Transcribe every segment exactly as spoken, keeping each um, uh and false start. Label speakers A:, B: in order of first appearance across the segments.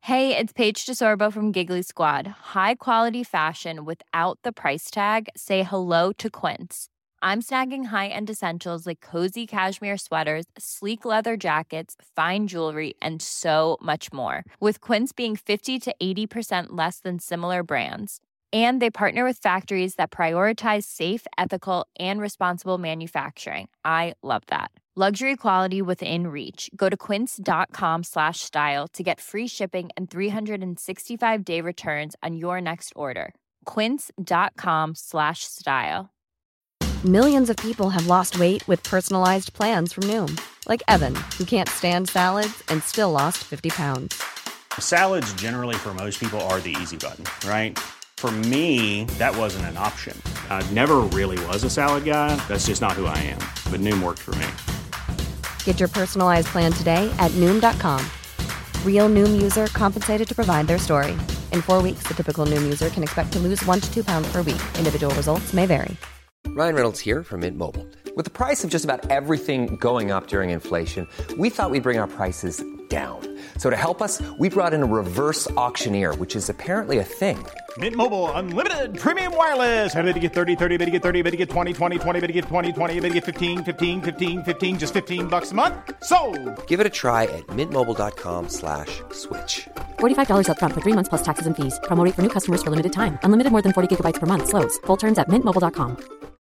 A: Hey, it's Paige DeSorbo from Giggly Squad. High quality fashion without the price tag. Say hello to Quince. I'm snagging high-end essentials like cozy cashmere sweaters, sleek leather jackets, fine jewelry, and so much more. With Quince being fifty to eighty percent less than similar brands. And they partner with factories that prioritize safe, ethical, and responsible manufacturing. I love that. Luxury quality within reach. Go to quince.com slash style to get free shipping and three sixty-five day returns on your next order. Quince.com slash style.
B: Millions of people have lost weight with personalized plans from Noom. Like Evan, who can't stand salads and still lost fifty pounds.
C: Salads generally for most people are the easy button, right? For me, that wasn't an option. I never really was a salad guy. That's just not who I am. But Noom worked for me.
B: Get your personalized plan today at Noom dot com. Real Noom user compensated to provide their story. In four weeks, the typical Noom user can expect to lose one to two pounds per week. Individual results may vary.
D: Ryan Reynolds here from Mint Mobile. With the price of just about everything going up during inflation, we thought we'd bring our prices down. So to help us, we brought in a reverse auctioneer, which is apparently a thing.
E: Mint Mobile Unlimited Premium Wireless. How to get thirty, thirty, how to get thirty, how to get twenty, twenty, twenty, how to get twenty, twenty, how to get fifteen, fifteen, fifteen, fifteen, just fifteen bucks a month? Sold!
D: Give it a try at mintmobile.com slash switch.
F: forty-five dollars up front for three months plus taxes and fees. Promo rate for new customers for limited time. Unlimited more than forty gigabytes per month. Slows full terms at mint mobile dot com.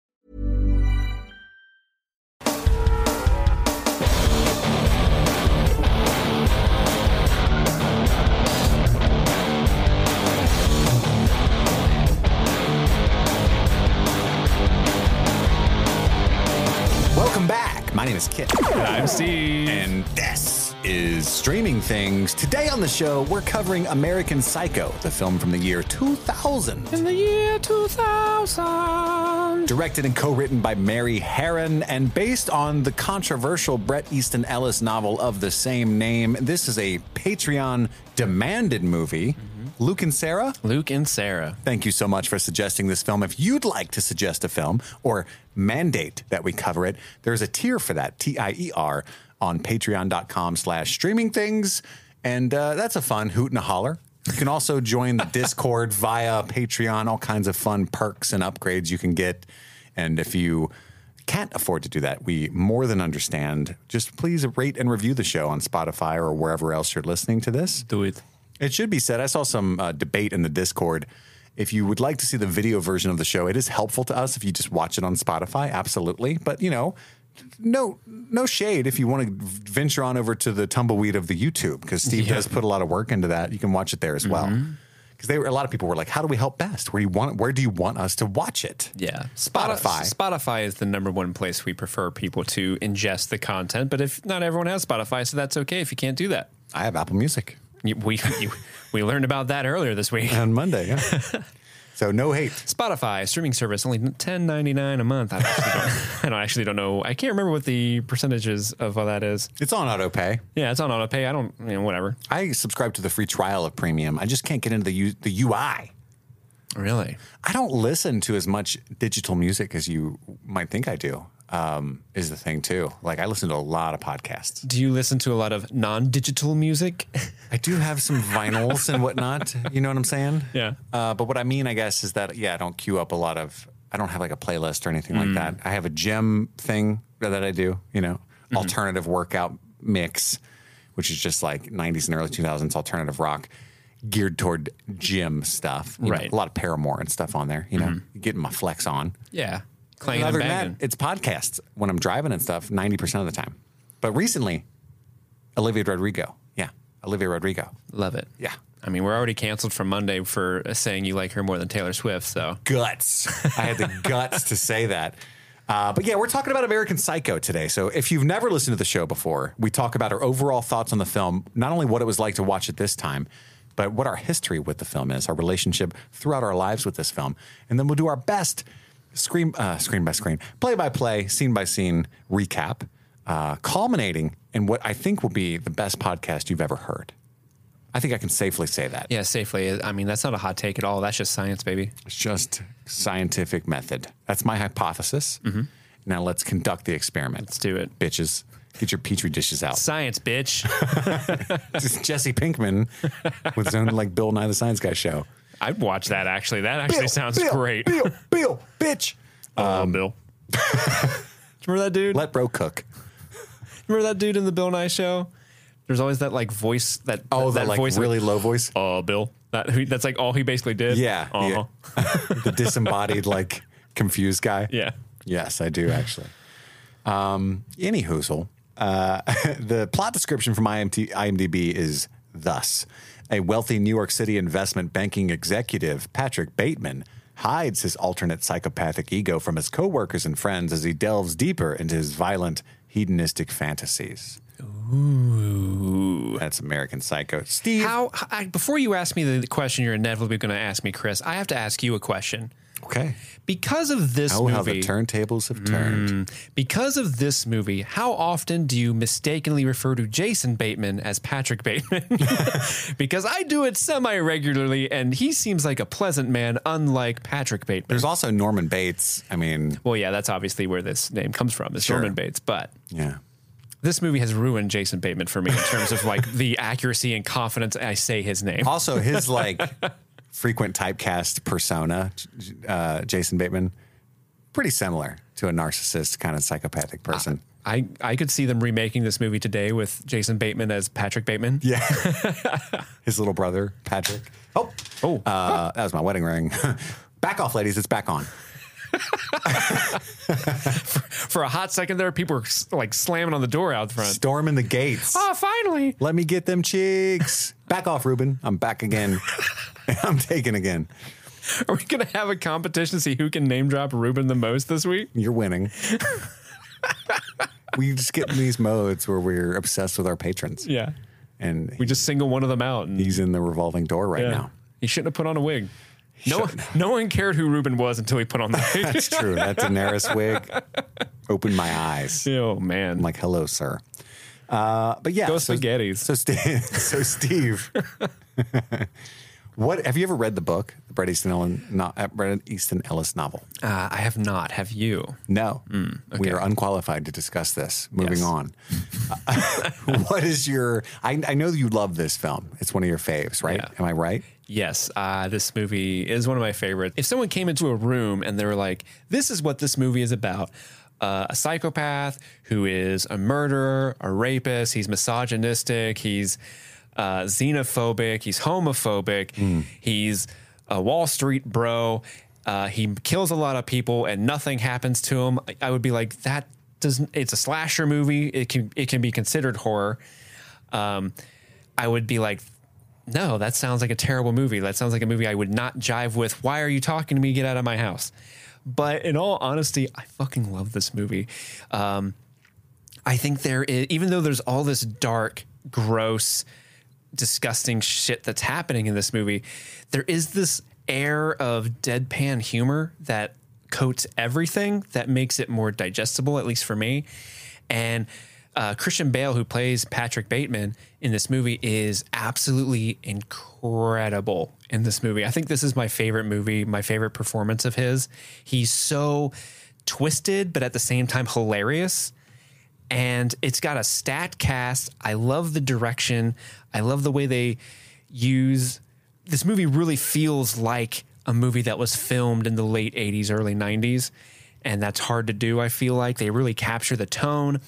G: Welcome back. My name is Kit.
H: And I'm Steve.
G: And this is Streaming Things. Today on the show, we're covering American Psycho, the film from the year two thousand.
H: In the year two thousand.
G: Directed and co-written by Mary Harron and based on the controversial Bret Easton Ellis novel of the same name. This is a Patreon demanded movie. Mm-hmm. Luke and Sarah?
H: Luke and Sarah.
G: Thank you so much for suggesting this film. If you'd like to suggest a film or mandate that we cover it, there's a tier for that, T I E R, on patreon.com slash streaming things. And uh, that's a fun hoot and a holler. You can also join the Discord via Patreon, all kinds of fun perks and upgrades you can get. And if you can't afford to do that, we more than understand. Just please rate and review the show on Spotify or wherever else you're listening to this.
H: Do it.
G: It should be said, I saw some uh, debate in the Discord. If you would like to see the video version of the show, it is helpful to us if you just watch it on Spotify, absolutely. But, you know, no no shade if you want to venture on over to the tumbleweed of the YouTube, because Steve yeah. does put a lot of work into that. You can watch it there as well. Because they were, a lot of people were like, how do we help best? Where do you want where do you want us to watch it?
H: Yeah.
G: Spotify.
H: Spotify is the number one place we prefer people to ingest the content. But if not everyone has Spotify, so that's okay if you can't do that.
G: I have Apple Music.
H: You, we you, we learned about that earlier this week.
G: On Monday, yeah. So no hate.
H: Spotify, streaming service, only ten ninety-nine a month. I actually don't, I don't actually don't know. I can't remember what the percentages of all that is.
G: It's on auto pay.
H: Yeah, it's on auto pay. I don't, you know, whatever.
G: I subscribe to the free trial of Premium. I just can't get into the U, the U I.
H: Really?
G: I don't listen to as much digital music as you might think I do. Um, is the thing too. Like I listen to a lot of podcasts.
H: Do you listen to a lot of non-digital music?
G: I do have some vinyls and whatnot. You know what I'm saying?
H: Yeah.
G: Uh, but what I mean, I guess, is that, yeah, I don't queue up a lot of, I don't have like a playlist or anything mm. like that. I have a gym thing that I do, you know, mm-hmm. alternative workout mix, which is just like nineties and early two thousands alternative rock geared toward gym stuff. You
H: right.
G: know, a lot of Paramore and stuff on there, you know, mm-hmm. getting my flex on.
H: Yeah. Clanging
G: other
H: and
G: than
H: banging.
G: that, it's podcasts when I'm driving and stuff, ninety percent of the time. But recently, Olivia Rodrigo. Yeah, Olivia Rodrigo.
H: Love it.
G: Yeah.
H: I mean, we're already canceled from Monday for saying you like her more than Taylor Swift, so.
G: Guts. I had the guts to say that. Uh, but yeah, we're talking about American Psycho today. So if you've never listened to the show before, we talk about our overall thoughts on the film, not only what it was like to watch it this time, but what our history with the film is, our relationship throughout our lives with this film. And then we'll do our best Screen, uh, screen by screen, play by play, scene by scene recap, uh, culminating in what I think will be the best podcast you've ever heard. I think I can safely say that.
H: Yeah, safely. I mean, that's not a hot take at all. That's just science, baby.
G: It's just scientific method. That's my hypothesis.
H: Mm-hmm.
G: Now let's conduct the experiment.
H: Let's do it.
G: Bitches. Get your Petri dishes out.
H: Science, bitch.
G: Just Jesse Pinkman with his own like Bill Nye the Science Guy show.
H: I'd watch that actually. That actually
G: Bill,
H: sounds
G: Bill,
H: great.
G: Bill, Bill, bitch.
H: Um, um, Bill. Remember that dude?
G: Let bro cook.
H: Remember that dude in the Bill Nye show? There's always that like voice that
G: oh
H: that,
G: that like
H: voice
G: really
H: like,
G: low voice.
H: Oh, uh, Bill. That who, that's like all he basically did.
G: Yeah,
H: uh-huh.
G: yeah. The disembodied like confused guy.
H: Yeah.
G: Yes, I do actually. Um, any hoozle. Uh, the plot description from I M D B is thus: a wealthy New York City investment banking executive, Patrick Bateman, hides his alternate psychopathic ego from his coworkers and friends as he delves deeper into his violent, hedonistic fantasies.
H: Ooh.
G: That's American Psycho. Steve.
H: How, I, before you ask me the question you're inevitably going to ask me, Chris, I have to ask you a question.
G: Okay.
H: Because of this
G: oh,
H: movie.
G: how the turntables have turned.
H: Mm, because of this movie, how often do you mistakenly refer to Jason Bateman as Patrick Bateman? Because I do it semi-regularly, and he seems like a pleasant man, unlike Patrick Bateman.
G: There's also Norman Bates. I mean.
H: Well, yeah, that's obviously where this name comes from, is
G: Sure.
H: Norman Bates. But
G: yeah.
H: This movie has ruined Jason Bateman for me in terms of like the accuracy and confidence I say his name.
G: Also, his like frequent typecast persona, uh, Jason Bateman, pretty similar to a narcissist kind of psychopathic person.
H: Uh, I, I could see them remaking this movie today with Jason Bateman as Patrick Bateman.
G: Yeah. His little brother, Patrick. Oh,
H: oh,
G: uh, that was my wedding ring. Back off, ladies. It's back on.
H: for, for a hot second there, people were like slamming on the door out front.
G: Storming the gates.
H: Oh, finally.
G: Let me get them cheeks. Back off, Ruben. I'm back again. I'm taken again.
H: Are we going to have a competition to see who can name drop Ruben the most this week?
G: You're winning. We just get in these modes where we're obsessed with our patrons.
H: Yeah.
G: And
H: we just single one of them out. And
G: he's in the revolving door right
H: yeah.
G: now.
H: He shouldn't have put on a wig. No, no one cared who Ruben was until he put on the wig.
G: That's true. That Daenerys wig opened my eyes.
H: Oh, man.
G: I'm like, hello, sir. Uh, but yeah.
H: Go
G: so,
H: spaghettis.
G: So, Steve, so Steve, what have you ever read the book, the Bret Easton Ellis, no, Bret Easton Ellis novel?
H: Uh, I have not. Have you?
G: No.
H: Mm, okay.
G: We are unqualified to discuss this. Moving
H: yes.
G: on. uh, what is your, I, I know you love this film. It's one of your faves, right?
H: Yeah.
G: Am I right?
H: Yes, uh, this movie is one of my favorites. If someone came into a room and they were like, this is what this movie is about, uh, a psychopath who is a murderer, a rapist, he's misogynistic, he's uh, xenophobic, he's homophobic, mm. he's a Wall Street bro, uh, he kills a lot of people and nothing happens to him, I would be like, that doesn't, it's a slasher movie, it can, it can be considered horror. Um, I would be like, no, that sounds like a terrible movie. That sounds like a movie I would not jive with. Why are you talking to me? Get out of my house. But in all honesty, I fucking love this movie. Um, I think there is, even though there's all this dark, gross, disgusting shit that's happening in this movie, there is this air of deadpan humor that coats everything that makes it more digestible, at least for me. And Uh, Christian Bale, who plays Patrick Bateman in this movie, is absolutely incredible in this movie. I think this is my favorite movie, my favorite performance of his. He's so twisted, but at the same time hilarious. And it's got a stacked cast. I love the direction. I love the way they use this movie. Really feels like a movie that was filmed in the late eighties, early nineties. And that's hard to do, I feel like. They really capture the tone.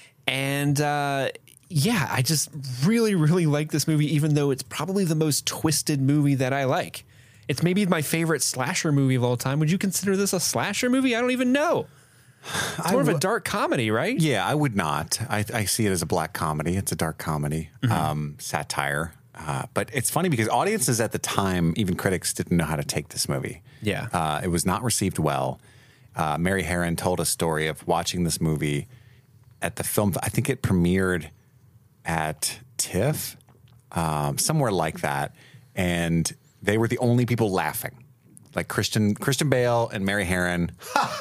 H: And uh, yeah, I just really, really like this movie, even though it's probably the most twisted movie that I like. It's maybe my favorite slasher movie of all time. Would you consider this a slasher movie? I don't even know. It's more w- of a dark comedy, right?
G: Yeah, I would not. I, I see it as a black comedy. It's a dark comedy, mm-hmm. um, satire. Uh, but it's funny because audiences at the time, even critics, didn't know how to take this movie.
H: Yeah.
G: Uh, it was not received well. Uh, Mary Harron told a story of watching this movie at the film, I think it premiered at TIFF, um, somewhere like that, and they were the only people laughing. Like Christian Christian Bale and Mary Harron,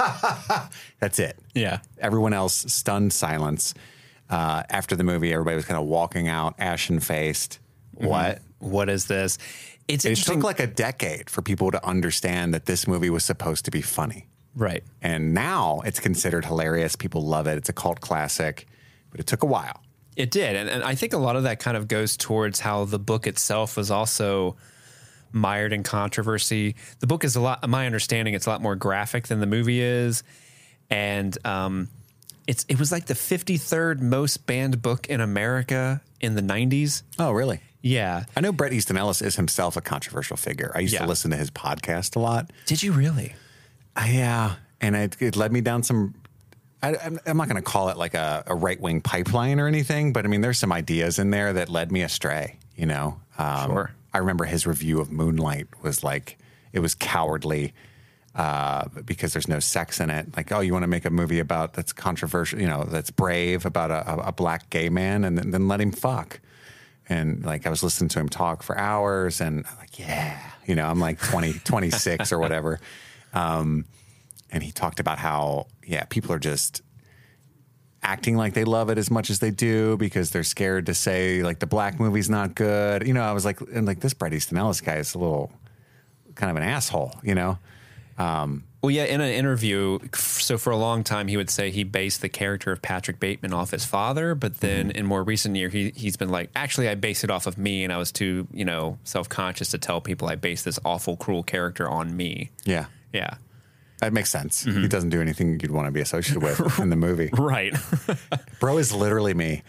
G: that's it.
H: Yeah.
G: Everyone else, stunned silence. Uh, after the movie, everybody was kind of walking out, ashen-faced. Mm-hmm. What?
H: What is this? It's
G: It took like a decade for people to understand that this movie was supposed to be funny.
H: Right.
G: And now it's considered hilarious. People love it. It's a cult classic, but it took a while.
H: It did. And, and I think a lot of that kind of goes towards how the book itself was also mired in controversy. The book is a lot, my understanding, it's a lot more graphic than the movie is. And um, it's it was like the fifty-third most banned book in America in the nineties.
G: Oh, really?
H: Yeah.
G: I know Bret Easton Ellis is himself a controversial figure. I used
H: Yeah.
G: to listen to his podcast a lot.
H: Did you really?
G: Uh, yeah. And it, it led me down some, I, I'm, I'm not going to call it like a, a right-wing pipeline or anything, but I mean, there's some ideas in there that led me astray, you know? Um,
H: Sure.
G: I remember his review of Moonlight was like, it was cowardly uh, because there's no sex in it. Like, oh, you want to make a movie about that's controversial, you know, that's brave about a, a, a black gay man, and then, then let him fuck. And like, I was listening to him talk for hours, and I'm like, yeah, you know, I'm like twenty, twenty-six or whatever. Um, and he talked about how, yeah, people are just acting like they love it as much as they do because they're scared to say like the black movie's not good. You know, I was like, and like this Bret Easton Ellis guy is a little kind of an asshole, you know? Um,
H: Well, yeah, in an interview, so for a long time, he would say he based the character of Patrick Bateman off his father, but then mm-hmm. in more recent year, he, he's been like, actually, I based it off of me, and I was too, you know, self-conscious to tell people I based this awful, cruel character on me.
G: Yeah.
H: Yeah.
G: That makes sense.
H: Mm-hmm.
G: He doesn't do anything you'd want to be associated with in the movie.
H: Right.
G: Bro is literally me.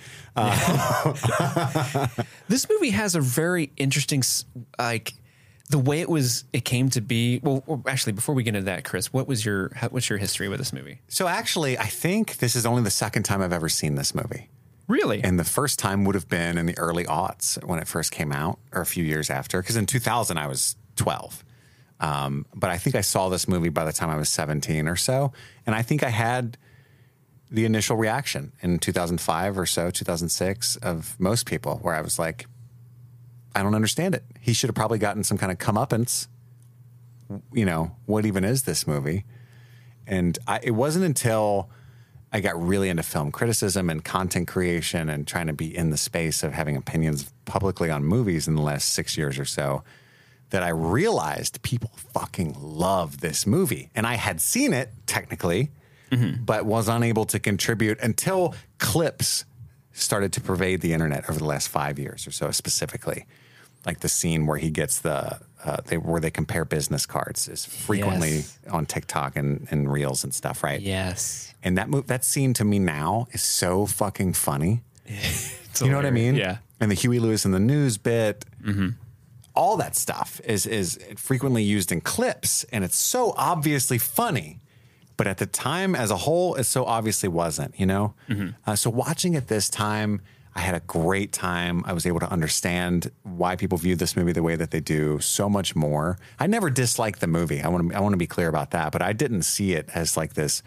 G: Uh,
H: this movie has a very interesting, like, the way it was, it came to be. Well, actually, before we get into that, Chris, what was your, what's your history with this movie?
G: So actually, I think this is only the second time I've ever seen this movie.
H: Really?
G: And the first time would have been in the early aughts when it first came out, or a few years after, because in two thousand I was twelve. Um, but I think I saw this movie by the time I was seventeen or so. And I think I had the initial reaction in two thousand five or so, two thousand six, of most people, where I was like, I don't understand it. He should have probably gotten some kind of comeuppance. You know, what even is this movie? And I, it wasn't until I got really into film criticism and content creation and trying to be in the space of having opinions publicly on movies in the last six years or so that I realized people fucking love this movie. And I had seen it technically, mm-hmm. but was unable to contribute until clips started to pervade the internet over the last five years or so, specifically. Like the scene where he gets the, uh, they, where they compare business cards is frequently
H: Yes.
G: on TikTok and, and Reels and stuff, right?
H: Yes.
G: And that move, that scene to me now is so fucking funny.
H: It's
G: You know what I mean?
H: Yeah.
G: And the Huey Lewis and the News bit,
H: Mm-hmm.
G: all that stuff is is frequently used in clips, and it's so obviously funny. But at the time, as a whole, it so obviously wasn't, you know?
H: Mm-hmm.
G: Uh, so watching it this time, I had a great time. I was able to understand why people view this movie the way that they do so much more. I never disliked the movie. I want to I want to be clear about that, but I didn't see it as like this,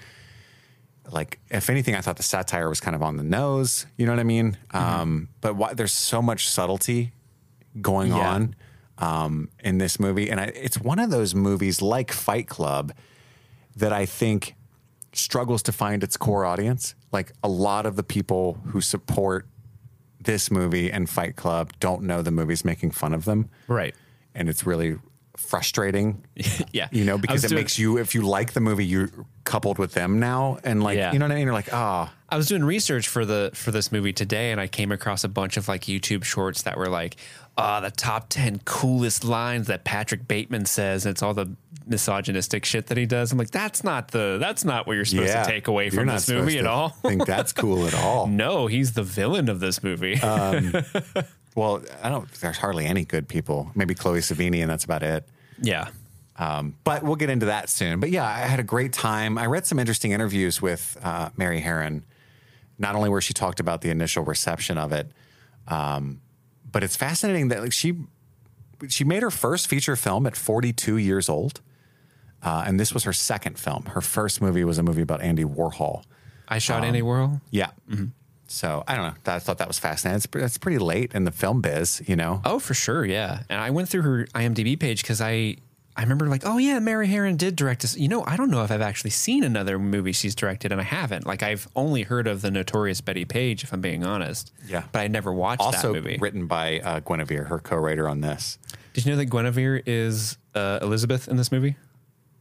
G: like, if anything, I thought the satire was kind of on the nose, you know what I mean? Mm-hmm. Um, but why, there's so much subtlety going
H: Yeah.
G: on um, in this movie. And I, it's one of those movies like Fight Club that I think struggles to find its core audience. Like, a lot of the people who support this movie and Fight Club don't know the movie's making fun of them.
H: Right.
G: And it's really frustrating.
H: Yeah.
G: You know,
H: I
G: because
H: was
G: it
H: doing-
G: makes you, if you like the movie, you're coupled with them now. And like,
H: Yeah.
G: you know what I mean? You're like, ah, oh.
H: I was doing research for the for this movie today, and I came across a bunch of like YouTube shorts that were like, "Ah, the top ten coolest lines that Patrick Bateman says." And it's all the misogynistic shit that he does. I'm like, that's not the that's not what you're supposed
G: Yeah.
H: to take away
G: You're
H: from
G: not
H: this movie
G: supposed
H: at
G: to
H: all.
G: think that's cool at all.
H: No, he's the villain of this movie.
G: Um, well, I don't. There's hardly any good people. Maybe Chloe Sevigny, and that's about it.
H: yeah.
G: Um, but we'll get into that soon. But yeah, I had a great time. I read some interesting interviews with uh, Mary Harron, not only where she talked about the initial reception of it, um, but it's fascinating that like she she made her first feature film at forty-two years old, uh, and this was her second film. Her first movie was a movie about Andy Warhol.
H: I shot
G: Um,
H: Andy Warhol.
G: Yeah. Mm-hmm. So I don't know. I thought that was fascinating. It's, it's pretty late in the film biz, you know?
H: Oh, for sure, yeah. And I went through her IMDb page because I I remember like, oh yeah, Mary Harron did direct this. You know, I don't know if I've actually seen another movie she's directed, and I haven't. Like, I've only heard of the notorious Betty Page, if I'm being honest.
G: Yeah.
H: But I never watched
G: Also
H: that movie.
G: written by uh, Guinevere, her co-writer on this.
H: Did you know that Guinevere is uh, Elizabeth in this movie?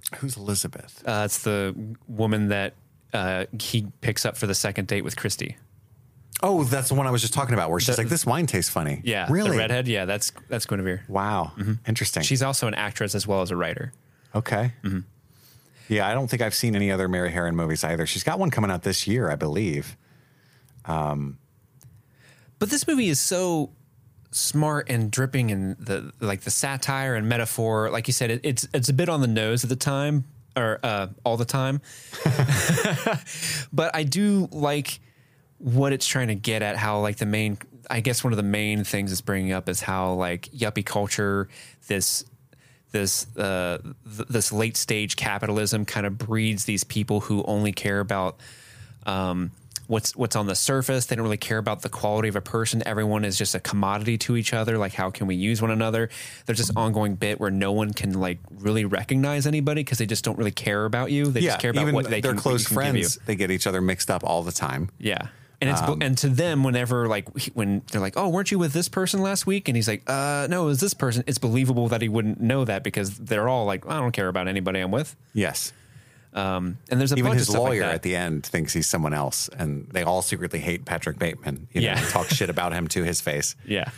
G: Who's Elizabeth?
H: Uh, it's the woman that uh, he picks up for the second date with Christy.
G: Oh, that's the one I was just talking about where she's
H: The-
G: like, this wine tastes funny.
H: Yeah,
G: Really?
H: the redhead. Yeah, that's that's Guinevere.
G: Wow. Interesting.
H: She's also an actress as well as a writer.
G: okay.
H: Mm-hmm.
G: Yeah, I don't think I've seen any other Mary Harron movies either. She's got one coming out this year, I believe.
H: But this movie is so smart and dripping in the like the satire and metaphor. Like you said, it, it's it's a bit on the nose at the time or uh, all the time. But I do like what it's trying to get at. How like the main, I guess one of the main things it's bringing up is how like yuppie culture, this this uh, th- this late stage capitalism kind of breeds these people who only care about um, what's what's on the surface. They don't really care about the quality of a person. Everyone is just a commodity to each other. Like, how can we use one another? There's this ongoing bit where no one can like really recognize anybody because they just don't really care about you. They
G: yeah,
H: just care about
G: even
H: what they
G: their
H: can,
G: close
H: can give you.
G: friends, they get each other mixed up all the time.
H: Yeah. And it's
G: Um,
H: and to them, whenever like when they're like, "Oh, weren't you with this person last week?" and he's like, "Uh, no, it was this person." It's believable that he wouldn't know that because they're all like, "I don't care about anybody I'm with."
G: Yes.
H: Um, and there's a
G: Even
H: bunch
G: his
H: of stuff
G: lawyer
H: like that.
G: at the end thinks he's someone else, and they all secretly hate Patrick Bateman. You know,
H: Yeah.
G: and talk shit about him to his face.
H: Yeah.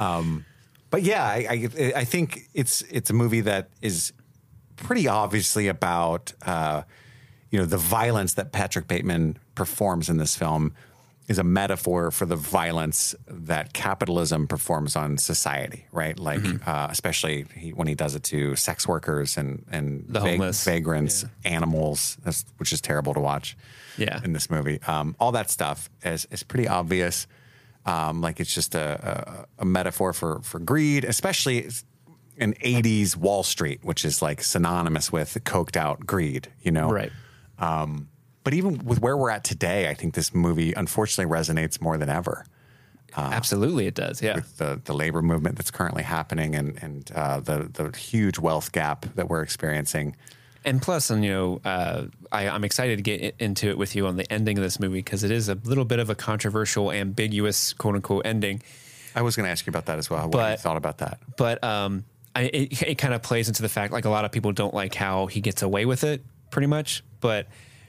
G: But yeah, I, I, I think it's it's a movie that is pretty obviously about uh, you know the violence that Patrick Bateman performs in this film is a metaphor for the violence that capitalism performs on society, right? Like
H: Mm-hmm.
G: uh, especially he, when he does it to sex workers and and
H: The
G: vag-
H: homeless.
G: vagrants, animals, that's, which is terrible to watch.
H: Yeah.
G: in this movie, um, all that stuff is is pretty obvious. Um, like it's just a, a, a metaphor for, for greed, especially in eighties Wall Street, which is like synonymous with coked out greed, you know?
H: Right.
G: But even with where we're at today, I think this movie unfortunately resonates more than ever.
H: Absolutely, it does. Yeah.
G: With the, the labor movement that's currently happening and, and uh, the, the huge wealth gap that we're experiencing.
H: And plus, and you know, uh, I, I'm excited to get i- into it with you on the ending of this movie because it is a little bit of a controversial, ambiguous, quote unquote, ending.
G: I was going to ask you about that as well. What
H: But-
G: you thought about that?
H: But um, I, it, it kind of plays into the fact like a lot of people don't like how he gets away with it, pretty much. But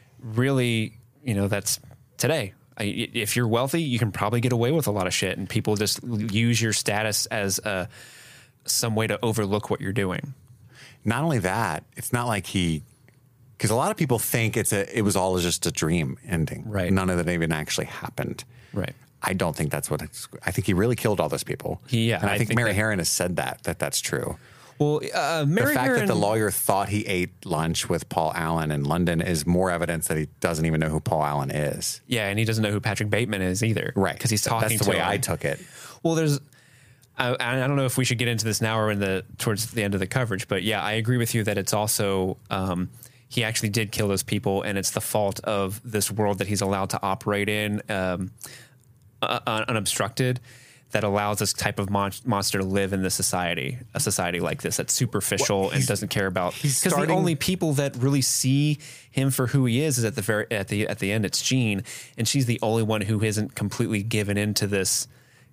H: really, you know, that's today. I, if you're wealthy, you can probably get away with a lot of shit, and people just use your status as a some way to overlook what you're doing.
G: Not only that, it's not like he, because a lot of people think it's a, it was all just a dream ending.
H: Right.
G: None of it even actually happened.
H: Right.
G: I don't think that's what it's, I think he really killed all those people.
H: Yeah,
G: And I,
H: I
G: think,
H: think
G: Mary
H: that-
G: Harron has said that, that that's true.
H: Well, uh, Mary
G: the fact
H: Harron,
G: that the lawyer thought he ate lunch with Paul Allen in London is more evidence that he doesn't even know who Paul Allen is.
H: yeah, and he doesn't know who Patrick Bateman is either,
G: Right.
H: Because he's talking.
G: That's the
H: to
G: way
H: him.
G: I took it.
H: Well, there's. I, I don't know if we should get into this now or in the towards the end of the coverage, but yeah, I agree with you that it's also um, he actually did kill those people, and it's the fault of this world that he's allowed to operate in um, uh, unobstructed, that allows this type of mon- monster to live in this society, a society like this that's superficial and doesn't care about.
G: he's
H: Because the
G: starting-
H: only people that really see him for who he is is at the very at the at the end. It's Jean, and she's the only one who isn't completely given into this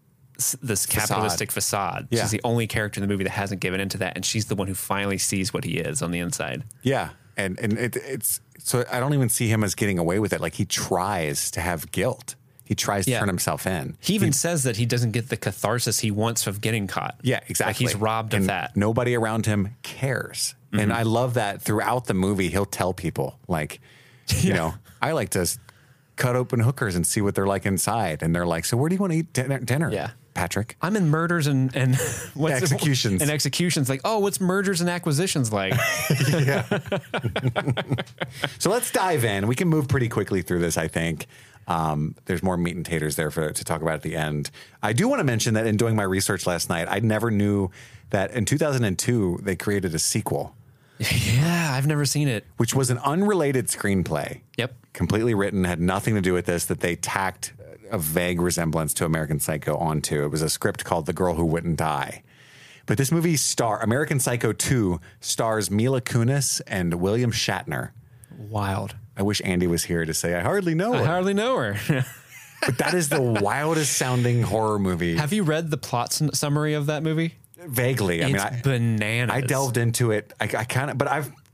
H: this capitalistic facade.
G: Yeah.
H: She's the only character in the movie that hasn't given into that, and she's the one who finally sees what he is on the inside.
G: Yeah. And, and it, it's, so I don't even see him as getting away with it. Like he tries to have guilt. He tries to
H: Yeah.
G: turn himself in.
H: He even says that he doesn't get the catharsis he wants of getting caught.
G: Yeah, exactly.
H: Like he's robbed
G: and
H: of that.
G: Nobody around him cares.
H: Mm-hmm.
G: And I love that throughout the movie, he'll tell people, like, you know, I like to s- cut open hookers and see what they're like inside. And they're like, so where do you want to eat dinner, dinner
H: Yeah.
G: Patrick?
H: I'm in murders and and what's
G: Executions.
H: and executions. Like, oh, what's mergers and acquisitions like?
G: So let's dive in. We can move pretty quickly through this, I think. Um, there's more meat and taters there for to talk about at the end. I do want to mention that in doing my research last night, I never knew that in two thousand two, they created a sequel,
H: Yeah, I've never seen it.
G: which was an unrelated screenplay.
H: Yep.
G: Completely written, had nothing to do with this, that they tacked a vague resemblance to American Psycho onto. It was a script called The Girl Who Wouldn't Die. But this movie star American Psycho two stars Mila Kunis and William Shatner.
H: Wild.
G: I wish Andy was here to say I hardly know
H: I
G: her.
H: hardly know her.
G: But that is the wildest sounding horror movie.
H: Have you read the plot s- summsummary of that movie?
G: Vaguely. I mean,
H: It's
G: I,
H: bananas.
G: I delved into it. I, I kind of, but I've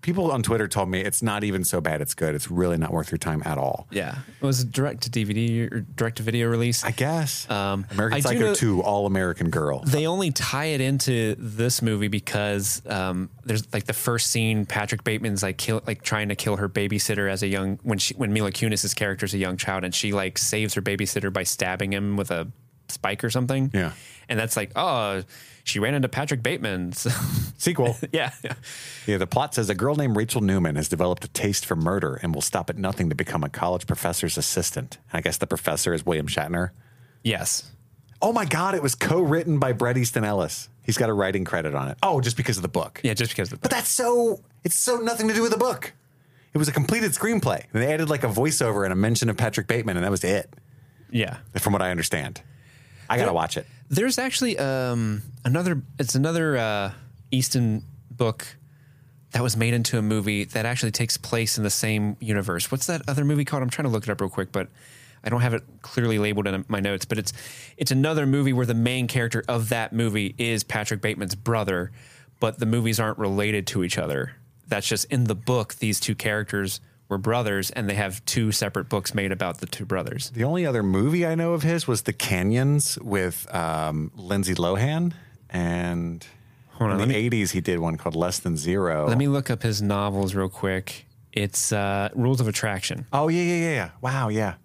G: people on Twitter told me it's not even so bad. It's good. It's really not worth your time at all.
H: Yeah. It was a direct to D V D or direct to video release.
G: I guess.
H: Um,
G: American
H: I do
G: Psycho
H: know-
G: two, All American Girl.
H: They only tie it into this movie because um, there's like the first scene, Patrick Bateman's like kill, like trying to kill her babysitter as a young when she when Mila Kunis's character is a young child, and she like saves her babysitter by stabbing him with a spike or something.
G: Yeah.
H: And that's like, oh, she ran into Patrick Bateman's
G: Sequel.
H: yeah.
G: Yeah, the plot says a girl named Rachel Newman has developed a taste for murder and will stop at nothing to become a college professor's assistant. I guess the professor is William Shatner.
H: Yes.
G: Oh my God, it was co-written by Bret Easton Ellis. He's got a writing credit on it. Oh, just because of the book.
H: Yeah, just because of the
G: But that's so, it's so nothing to do with the book. It was a completed screenplay. And they added like a voiceover and a mention of Patrick Bateman, and that was it,
H: Yeah.
G: from what I understand. I got to watch it.
H: There's actually um, another, it's another uh, Easton book that was made into a movie that actually takes place in the same universe. What's that other movie called? I'm trying to look it up real quick, but I don't have it clearly labeled in my notes, but it's it's another movie where the main character of that movie is Patrick Bateman's brother, but the movies aren't related to each other. That's just in the book, these two characters were brothers, and they have two separate books made about the two brothers.
G: The only other movie I know of his was The Canyons with um, Lindsay Lohan. And
H: Hold on,
G: in
H: let
G: the
H: me-
G: eighties, he did one called Less Than Zero.
H: Let me look up his novels real quick. It's uh, Rules of Attraction.
G: Oh, yeah, yeah, yeah, yeah. Wow, yeah.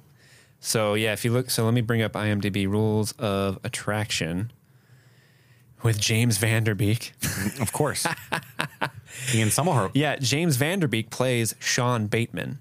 H: So yeah, if you look, so let me bring up IMDb. Rules of Attraction with James Vanderbeek.
G: Of course. Ian Somerhalder.
H: Yeah, James Vanderbeek plays Sean Bateman.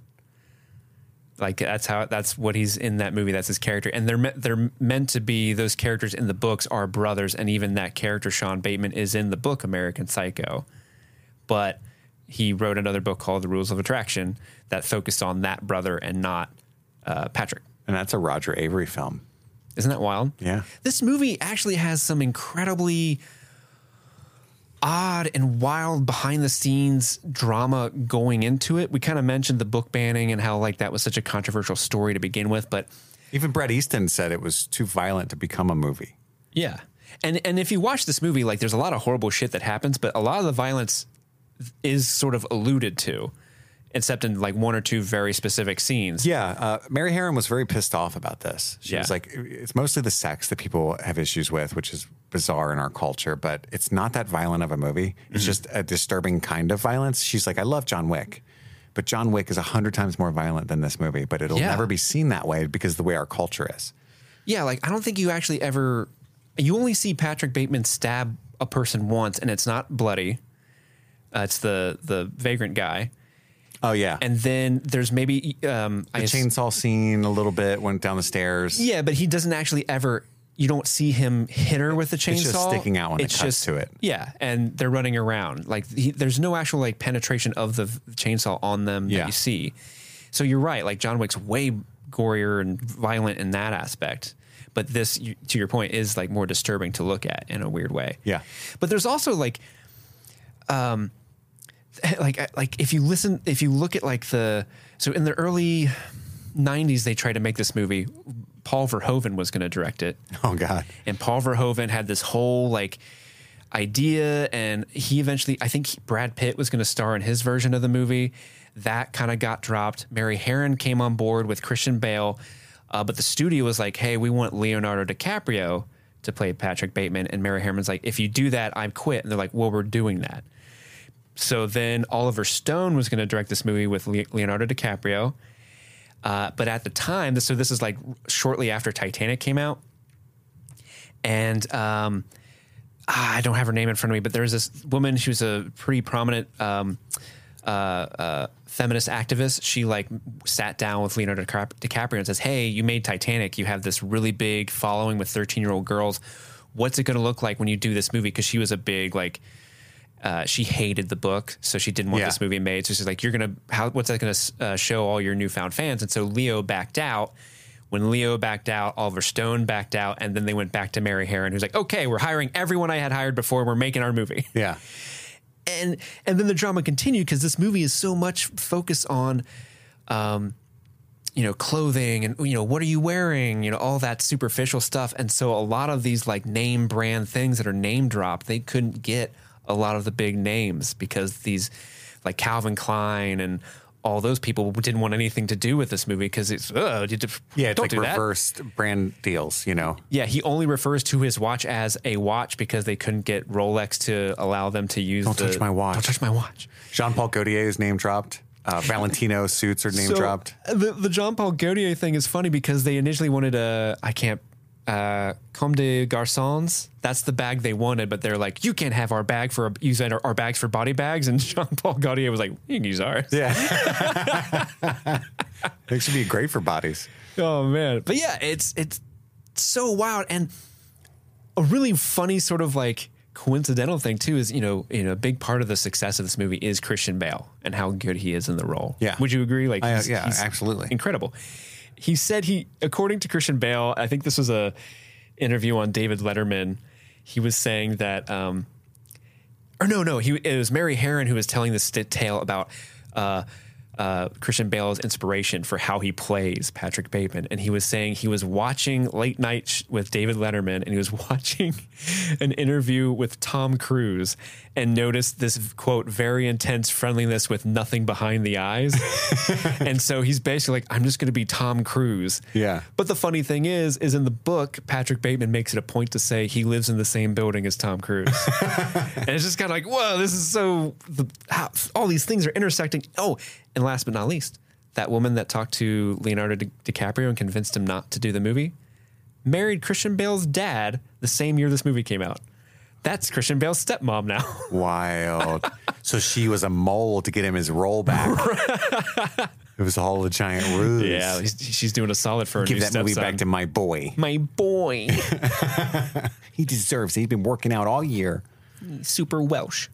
H: Like that's how that's what he's in that movie. That's his character, and they're me- they're meant to be those characters in the books are brothers, and even that character Sean Bateman is in the book American Psycho, but he wrote another book called The Rules of Attraction that focused on that brother and not uh, Patrick.
G: And that's a Roger Avery film.
H: Isn't that wild?
G: Yeah.
H: This movie actually has some incredibly odd and wild behind the scenes drama going into it. We kind of mentioned the book banning and how like that was such a controversial story to begin with, but
G: Even Bret Easton said it was too violent to become a movie.
H: yeah. And and if you watch this movie, like there's a lot of horrible shit that happens, but a lot of the violence is sort of alluded to, except in like one or two very specific scenes.
G: Yeah, uh, Mary Harron was very pissed off about this. She
H: Yeah.
G: was like, it's mostly the sex that people have issues with, which is bizarre in our culture, but it's not that violent of a movie. It's just a disturbing kind of violence. She's like, I love John Wick, but John Wick is a hundred times more violent than this movie, but it'll
H: Yeah.
G: never be seen that way because of the way our culture is.
H: Yeah, like I don't think you actually ever, you only see Patrick Bateman stab a person once, and it's not bloody. Uh, it's the the vagrant guy.
G: Oh, yeah.
H: And then there's maybe um,
G: the
H: I ass-
G: chainsaw scene a little bit, went down the stairs.
H: Yeah, but he doesn't actually ever. You don't see him hit her with the chainsaw.
G: It's just sticking out when it cuts to it.
H: Yeah, and they're running around. Like he, there's no actual like penetration of the v- chainsaw on them
G: Yeah.
H: that you see. So you're right. Like John Wick's way gorier and violent in that aspect. But this, you, to your point, is like more disturbing to look at in a weird way.
G: Yeah.
H: But there's also like, um, like like if you listen, if you look at like the so in the early nineties they tried to make this movie. Paul Verhoeven was going to direct it.
G: Oh, God.
H: And Paul Verhoeven had this whole like idea, and he eventually, I think Brad Pitt was going to star in his version of the movie. That kind of got dropped. Mary Harron came on board with Christian Bale, uh, but the studio was like, hey, we want Leonardo DiCaprio to play Patrick Bateman. And Mary Harron's like, if you do that, I quit. And they're like, well, we're doing that. So then Oliver Stone was going to direct this movie with Le- Leonardo DiCaprio. Uh, but at the time, this, so this is like shortly after Titanic came out. And um, ah, I don't have her name in front of me, but there's this woman, she was a pretty prominent um, uh, uh, feminist activist. She like sat down with Leonardo DiCaprio and says, hey, you made Titanic. You have this really big following with thirteen-year-old girls. What's it going to look like when you do this movie? Because she was a big like, Uh, she hated the book, so she didn't want
G: Yeah.
H: this movie made. So she's like, "You're gonna, how? What's that gonna uh, show all your newfound fans?" And so Leo backed out. When Leo backed out, Oliver Stone backed out, and then they went back to Mary Harron, who's like, "Okay, we're hiring everyone I had hired before. We're making our movie."
G: Yeah.
H: And and then the drama continued because this movie is so much focused on, um, you know, clothing and you know what are you wearing, you know, all that superficial stuff. And so a lot of these like name brand things that are name dropped, they couldn't get a lot of the big names because these like Calvin Klein and all those people didn't want anything to do with this movie because it's uh, you d-
G: Yeah, it's
H: don't
G: like
H: do that.
G: reversed brand deals, you know?
H: Yeah, he only refers to his watch as a watch because they couldn't get Rolex to allow them to use.
G: Don't
H: the,
G: touch my watch.
H: Don't touch my watch.
G: Jean-Paul Gaultier is name dropped. Uh, Valentino suits are name
H: So,
G: dropped.
H: The the Jean Paul Gaultier thing is funny because they initially wanted a I can't uh, Comme des Garçons. That's the bag they wanted, but they're like, you can't have our bag for use our, our bags for body bags. And Jean Paul Gaultier was like, you can use ours.
G: Yeah, it should be great for bodies.
H: Oh man, but yeah, it's it's so wild and a really funny sort of like coincidental thing too is you know you know a big part of the success of this movie is Christian Bale and how good he is in the role.
G: Yeah,
H: would you agree? Like,
G: I,
H: he's,
G: yeah,
H: he's
G: absolutely
H: incredible. He said he, according to Christian Bale, I think this was a interview on David Letterman. He was saying that, um, or no, no, he it was Mary Herron who was telling this tale about uh, uh, Christian Bale's inspiration for how he plays Patrick Bateman, and he was saying he was watching Late Night sh- with David Letterman, and he was watching an interview with Tom Cruise, and noticed this quote very intense friendliness with nothing behind the eyes, and so he's basically like, I'm just going to be Tom Cruise.
G: Yeah.
H: But the funny thing is, is in the book, Patrick Bateman makes it a point to say he lives in the same building as Tom Cruise, and it's just kind of like, whoa, this is so the, how, all these things are intersecting. Oh. And last but not least, that woman that talked to Leonardo Di- DiCaprio and convinced him not to do the movie married Christian Bale's dad the same year this movie came out. That's Christian Bale's stepmom now.
G: Wild. So she was a mole to get him his roll back. It was all a giant ruse.
H: Yeah, he's, she's doing a solid for her
G: Give
H: new
G: that movie
H: stepson.
G: back to my boy.
H: My boy.
G: He deserves it. He's been working out all year.
H: Super Welsh.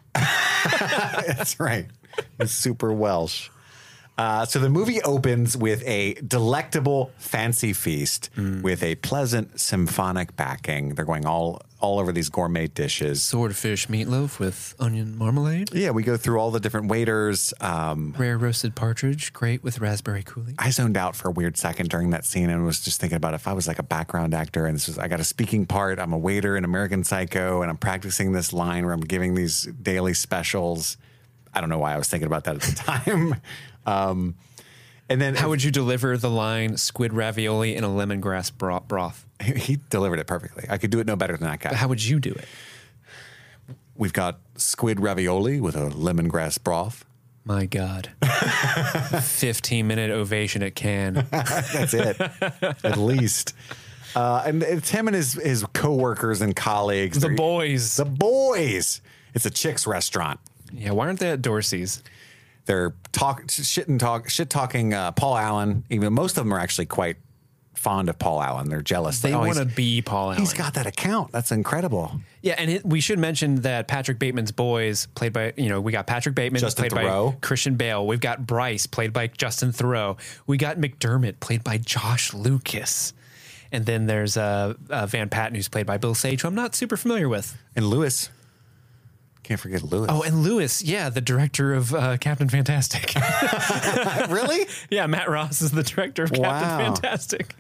G: That's right. He's super Welsh. Uh, so the movie opens with a delectable fancy feast mm. with a pleasant symphonic backing. They're going all all over these gourmet dishes.
H: Swordfish meatloaf with onion marmalade.
G: Yeah, we go through all the different waiters. Um,
H: Rare roasted partridge, great with raspberry coulis.
G: I zoned out for a weird second during that scene and was just thinking about if I was like a background actor and this was I got a speaking part. I'm a waiter in American Psycho and I'm practicing this line where I'm giving these daily specials. I don't know why I was thinking about that at the time. Um, and then
H: how would you deliver the line squid ravioli in a lemongrass bro- broth?
G: He, he delivered it perfectly. I could do it no better than that guy.
H: But how would you do it?
G: We've got squid ravioli with a lemongrass broth.
H: My God. fifteen minute ovation at Cannes.
G: That's it. At least. Uh, and it's him and his, his coworkers and colleagues.
H: The boys.
G: The boys. It's a chicks restaurant.
H: Yeah, why aren't they at Dorsey's?
G: They're talk shit and talk shit talking uh, Paul Allen. Even most of them are actually quite fond of Paul Allen. They're jealous.
H: They
G: oh,
H: want to be Paul Allen.
G: He's got that account. That's incredible.
H: Yeah, and it, we should mention that Patrick Bateman's boys, played by, you know, we got Patrick Bateman,
G: Justin
H: played
G: Theroux.
H: by Christian Bale. We've got Bryce, played by Justin Theroux. We got McDermott, played by Josh Lucas. And then there's uh, uh, Van Patten, who's played by Bill Sage, who I'm not super familiar with.
G: And Lewis. Can't forget Lewis.
H: Oh, and Lewis, yeah, the director of uh, Captain Fantastic.
G: Really?
H: Yeah, Matt Ross is the director of
G: Wow.
H: Captain Fantastic.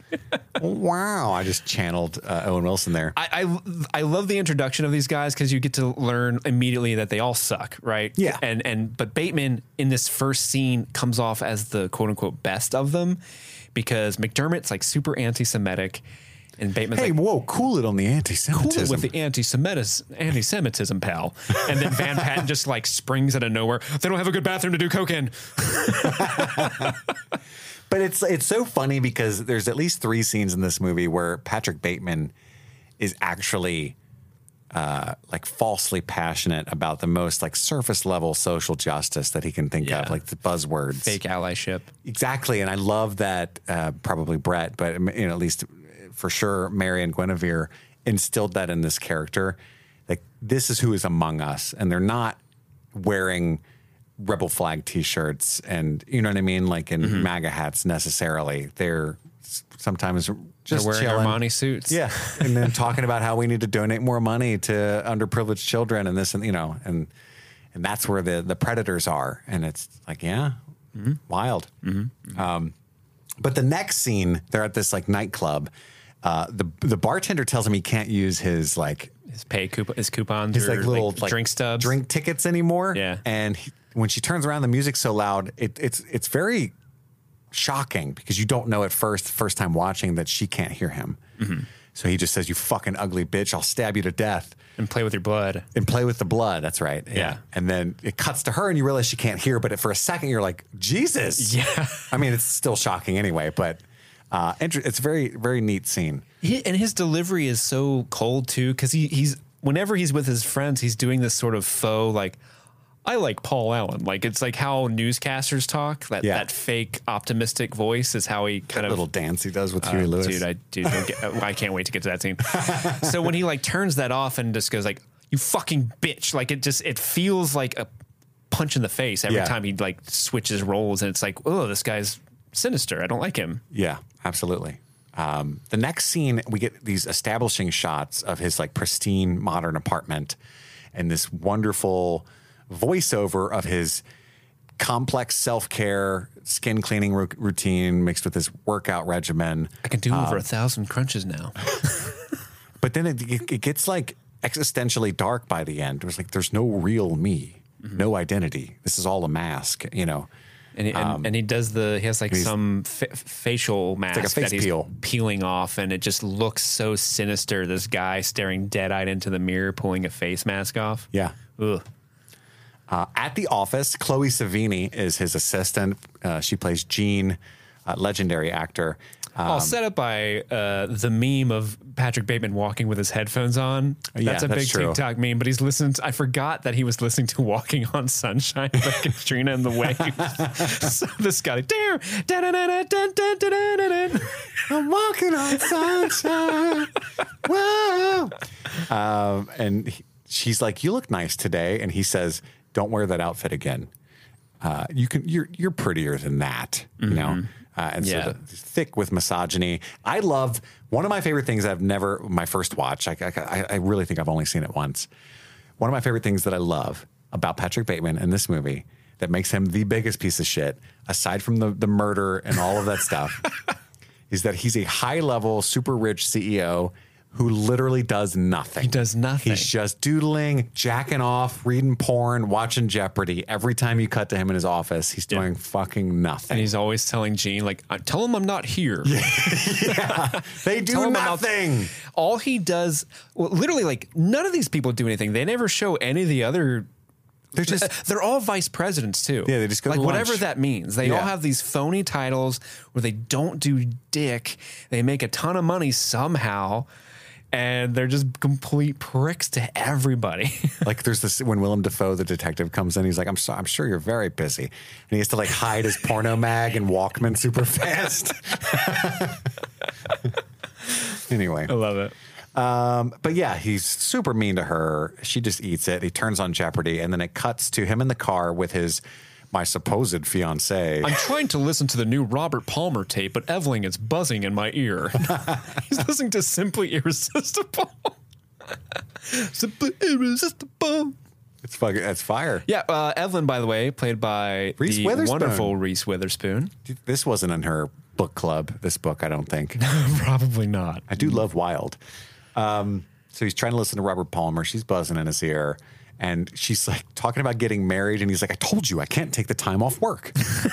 G: Wow. I just channeled uh, Owen Wilson there.
H: I, I I love the introduction of these guys because you get to learn immediately that they all suck, right?
G: Yeah.
H: And and but Bateman in this first scene comes off as the quote unquote best of them because McDermott's like super anti-Semitic. And Bateman's
G: Hey,
H: like,
G: whoa, cool it on the
H: cool
G: anti-Semitism.
H: it with the anti-Semitism, anti-Semitism, pal. And then Van Patten just like springs out of nowhere. They don't have a good bathroom to do coke in.
G: But it's it's so funny because there's at least three scenes in this movie where Patrick Bateman is actually uh, like falsely passionate about the most like surface level social justice that he can think
H: Yeah.
G: of, like the buzzwords.
H: Fake allyship.
G: Exactly. And I love that uh, probably Brett, but you know, at least for sure Mary and Guinevere instilled that in this character. Like this is who is among us. And they're not wearing rebel flag t-shirts and you know what I mean? Like in mm-hmm. MAGA hats necessarily. They're sometimes just
H: They're wearing
G: chilling.
H: Armani suits.
G: Yeah. And then talking about how we need to donate more money to underprivileged children and this and, you know, and, and that's where the, the predators are. And it's like, yeah, mm-hmm. wild. Mm-hmm. Um, but the next scene, they're at this like nightclub. Uh, the the bartender tells him he can't use his like
H: his pay coupon, his coupons,
G: his
H: or
G: like little
H: like,
G: like,
H: drink stubs,
G: drink tickets anymore.
H: Yeah.
G: And he, when she turns around, the music's so loud, it, it's it's very shocking because you don't know at first, the first time watching, that she can't hear him. Mm-hmm. So he just says, "You fucking ugly bitch! I'll stab you to death
H: and play with your blood
G: and play with the blood." That's right. Yeah.
H: Yeah.
G: And then it cuts to her, and you realize she can't hear. But for a second, you're like, "Jesus!"
H: Yeah.
G: I mean, it's still shocking anyway, but uh, it's a very very neat scene.
H: He, and his delivery is so cold too, because he, he's whenever he's with his friends, he's doing this sort of faux like, I like Paul Allen. Like it's like how newscasters talk. That
G: Yeah.
H: that fake optimistic voice is how he kind
G: That
H: of
G: little dance he does with
H: uh,
G: Huey Lewis.
H: Dude, I dude, don't get, I can't wait to get to that scene. So when he like turns that off and just goes like, "You fucking bitch!" Like it just it feels like a punch in the face every
G: Yeah.
H: time he like switches roles, and it's like, oh, this guy's sinister. I don't like him.
G: Yeah, absolutely. Um, the next scene, we get these establishing shots of his like pristine modern apartment and this wonderful voiceover of his complex self-care skin cleaning ru- routine mixed with his workout regimen.
H: I can do over
G: Um,
H: a thousand crunches now.
G: But then it, it, it gets like existentially dark by the end. It was like, there's no real me,
H: Mm-hmm.
G: no identity. This is all a mask, you know?
H: And he, and,
G: Um,
H: and he does the he has like
G: he's-
H: some fa- facial mask
G: like a face
H: that he's
G: peel.
H: peeling off, and it just looks so sinister. This guy staring dead eyed into the mirror, pulling a face mask off.
G: Yeah.
H: Ugh.
G: Uh, at the office, Chloe Savini is his assistant. Uh, she plays Jean, uh, legendary actor. Um,
H: All set up by uh, the meme of Patrick Bateman walking with his headphones on.
G: Yeah,
H: That's a
G: that's
H: big
G: true.
H: TikTok meme, but he's listening. To, I forgot that he was listening to "Walking on Sunshine" by Katrina and the Waves. So this guy, like, "Damn, da-da-da-da-da-da-da-da-da-da."
G: I'm walking on sunshine. Whoa. Um, and he, she's like, "You look nice today." And he says, "Don't wear that outfit again. Uh, you can. You're you're prettier than that. You know." Uh, and
H: Yeah.
G: so the, thick with misogyny. I love one of my favorite things. I've never my first watch. I, I I really think I've only seen it once. One of my favorite things that I love about Patrick Bateman in this movie that makes him the biggest piece of shit, aside from the the murder and all of that stuff, is that he's a high level, super rich C E O who literally does nothing.
H: He does nothing.
G: He's just doodling, jacking off, reading porn, watching Jeopardy. Every time you cut to him in his office, he's doing fucking nothing.
H: And he's always telling Gene, like, "I- tell him I'm not here.
G: yeah, they do
H: Tell him I'm not-
G: nothing.
H: All he does, well, literally, like, none of these people do anything. They never show any of the other.
G: They're just
H: They're all vice presidents too.
G: Yeah, they just go to
H: like whatever
G: lunch.
H: that means. They all
G: Yeah.
H: have these phony titles where they don't do dick. They make a ton of money somehow, and they're just complete pricks to everybody.
G: like there's this when Willem Dafoe, the detective, comes in. He's like, "I'm so, I'm sure you're very busy," and he has to like hide his porno mag and Walkman super fast. Anyway,
H: I love it.
G: Um, but yeah, he's super mean to her. She just eats it. He turns on Jeopardy, and then it cuts to him in the car with his my supposed fiance.
H: I'm trying to listen to the new Robert Palmer tape, but Evelyn is buzzing in my ear. He's listening to Simply Irresistible. Simply Irresistible.
G: It's fucking it's fire.
H: Yeah, uh, Evelyn, by the way, played by
G: Reese
H: the
G: Witherspoon.
H: wonderful Reese Witherspoon.
G: This wasn't in her book club. This book, I don't think.
H: Probably not.
G: I do love Wild. Um, so he's trying to listen to Robert Palmer. She's buzzing in his ear. And she's like talking about getting married. And he's like, "I told you I can't take the time off work."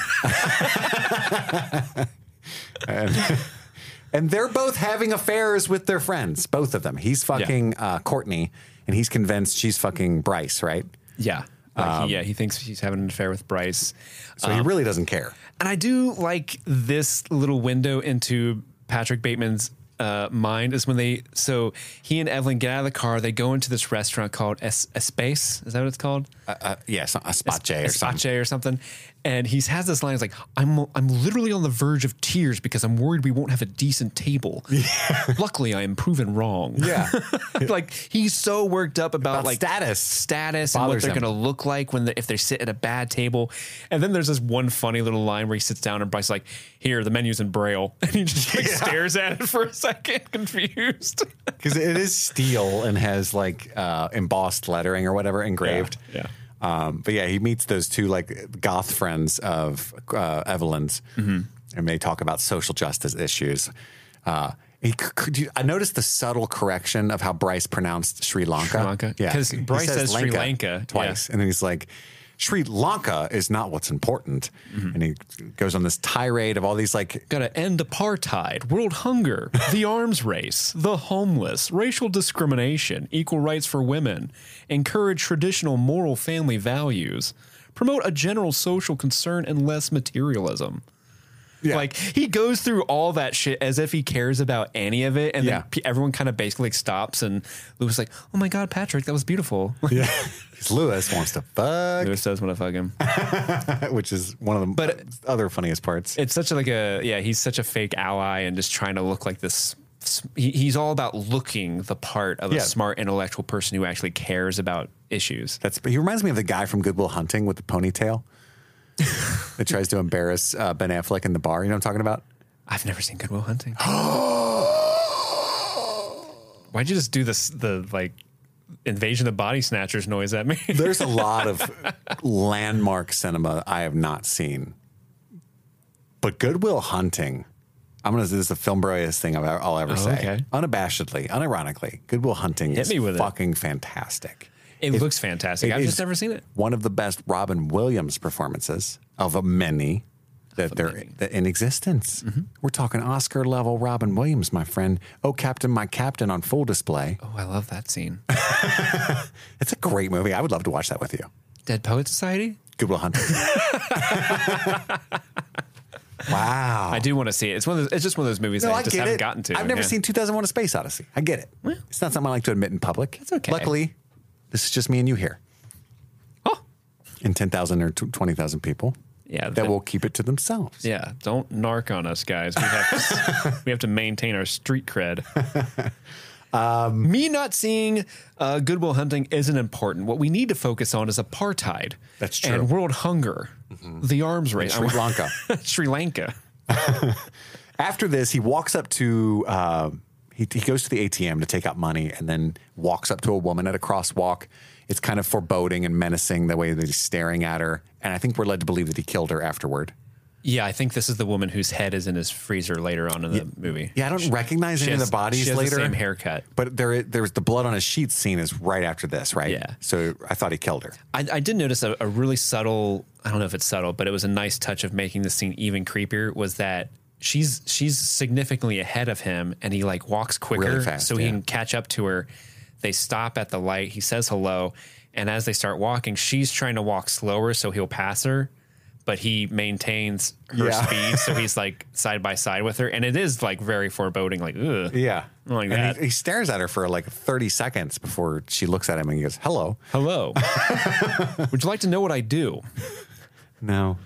G: and, and they're both having affairs with their friends, both of them. He's fucking uh, Courtney, and he's convinced she's fucking Bryce, right?
H: Yeah. Like, he, yeah, he thinks he's having an affair with Bryce.
G: So he really doesn't care.
H: And I do like this little window into Patrick Bateman's uh, mind is when they, so he and Evelyn get out of the car, they go into this restaurant called Es- Espace. Is that what it's called?
G: Uh, uh, yes, a spot J or something.
H: Espace or something. And he has this line, he's like, I'm I'm literally on the verge of tears because I'm worried we won't have a decent table. Luckily, I am proven wrong.
G: Yeah.
H: Like he's so worked up about,
G: About
H: like
G: status.
H: status and what
G: Bothers
H: they're
G: him.
H: going to look like when the, if they sit at a bad table. And then there's this one funny little line where he sits down and Bryce's like, "Here, the menu's in Braille," and he just like
G: Yeah.
H: stares at it for a second, confused.
G: Because it is steel and has like uh, embossed lettering or whatever engraved.
H: Yeah.
G: Um, but yeah, he meets those two like goth friends of uh, Evelyn's,
H: Mm-hmm.
G: and they talk about social justice issues. Uh, He, could you, I noticed the subtle correction of how Bryce pronounced Sri Lanka.
H: Sri Lanka?
G: Yeah.
H: 'Cause
G: He
H: Bryce says Sri Lanka.
G: twice.
H: Yeah.
G: And then he's like, Sri Lanka is not what's important.
H: Mm-hmm.
G: And he goes on this tirade of all these like,
H: Gotta end apartheid, world hunger, the arms race, the homeless, racial discrimination, equal rights for women, encourage traditional moral family values, promote a general social concern and less materialism.
G: Yeah.
H: Like, he goes through all that shit as if he cares about any of it. And
G: Yeah.
H: then pe- everyone kind of basically like stops. And Lewis is like, oh my God, Patrick, that was beautiful.
G: yeah, Lewis wants to fuck,
H: Lewis does want to fuck him.
G: which is one of the
H: But-
G: other funniest parts.
H: It's such a, like a, yeah, he's such a fake ally and just trying to look like this. He, he's all about looking the part of
G: Yeah.
H: a smart intellectual person who actually cares about issues.
G: That's, he reminds me of the guy from Good Will Hunting with the ponytail that tries to embarrass uh, Ben Affleck in the bar. You know what I'm talking about?
H: I've never seen Good Will Hunting. Why'd you just do this, the like Invasion of Body Snatchers noise at me?
G: There's a lot of landmark cinema I have not seen. But Good Will Hunting, I'm going to, this is the film brilliance thing I'll, I'll ever
H: Oh,
G: say.
H: okay.
G: Unabashedly, unironically, Good Will Hunting
H: Hit
G: is
H: me with it.
G: fucking fantastic.
H: It looks fantastic.
G: It
H: I've
G: is
H: just never seen it.
G: One of the best Robin Williams performances of a many that they're
H: many.
G: that in existence.
H: Mm-hmm.
G: We're talking Oscar level Robin Williams, my friend. Oh, Captain, my Captain on full display.
H: Oh, I love that scene.
G: It's a great movie. I would love to watch that with you.
H: Dead Poet Society?
G: Good Will Hunting. Wow.
H: I do want to see it. It's one of those, it's just one of those movies
G: No,
H: that I
G: I
H: just
G: get
H: haven't
G: it.
H: gotten to.
G: I've never
H: Yeah.
G: seen two thousand one: A Space Odyssey. I get it. It's not something I like to admit in public.
H: It's okay.
G: Luckily, this is just me and you here.
H: Oh.
G: And ten thousand or twenty thousand people
H: Yeah.
G: that
H: the-
G: will keep it to themselves.
H: Yeah. Don't narc on us, guys. We have to, we have to maintain our street cred. Um, Me not seeing uh, Good Will Hunting isn't important. What we need to focus on is apartheid.
G: That's true.
H: And world hunger, the arms race.
G: Sri Lanka.
H: Sri Lanka.
G: After this, he walks up to, uh, he, he goes to the A T M to take out money and then walks up to a woman at a crosswalk. It's kind of foreboding and menacing the way that he's staring at her. And I think we're led to believe that he killed her afterward.
H: Yeah, I think this is the woman whose head is in his freezer later on in the movie.
G: Yeah, I don't recognize
H: She
G: any of
H: has-
G: the bodies
H: she has
G: later.
H: the same haircut.
G: But there, there's the blood on his sheet scene is right after this, right?
H: Yeah.
G: So I thought he killed her.
H: I, I did notice a, a really subtle, I don't know if it's subtle, but it was a nice touch of making the scene even creepier, was that she's she's significantly ahead of him and he like walks quicker
G: Really fast,
H: so he
G: yeah.
H: can catch up to her. They stop at the light. He says hello. And as they start walking, she's trying to walk slower so he'll pass her. But he maintains her
G: Yeah.
H: speed, so he's like side by side with her, and it is like very foreboding. Like, ugh,
G: Yeah.
H: I don't like
G: and
H: that.
G: He, he stares at her for like thirty seconds before she looks at him and he goes, hello.
H: Hello, would you like to know what I do?
G: No.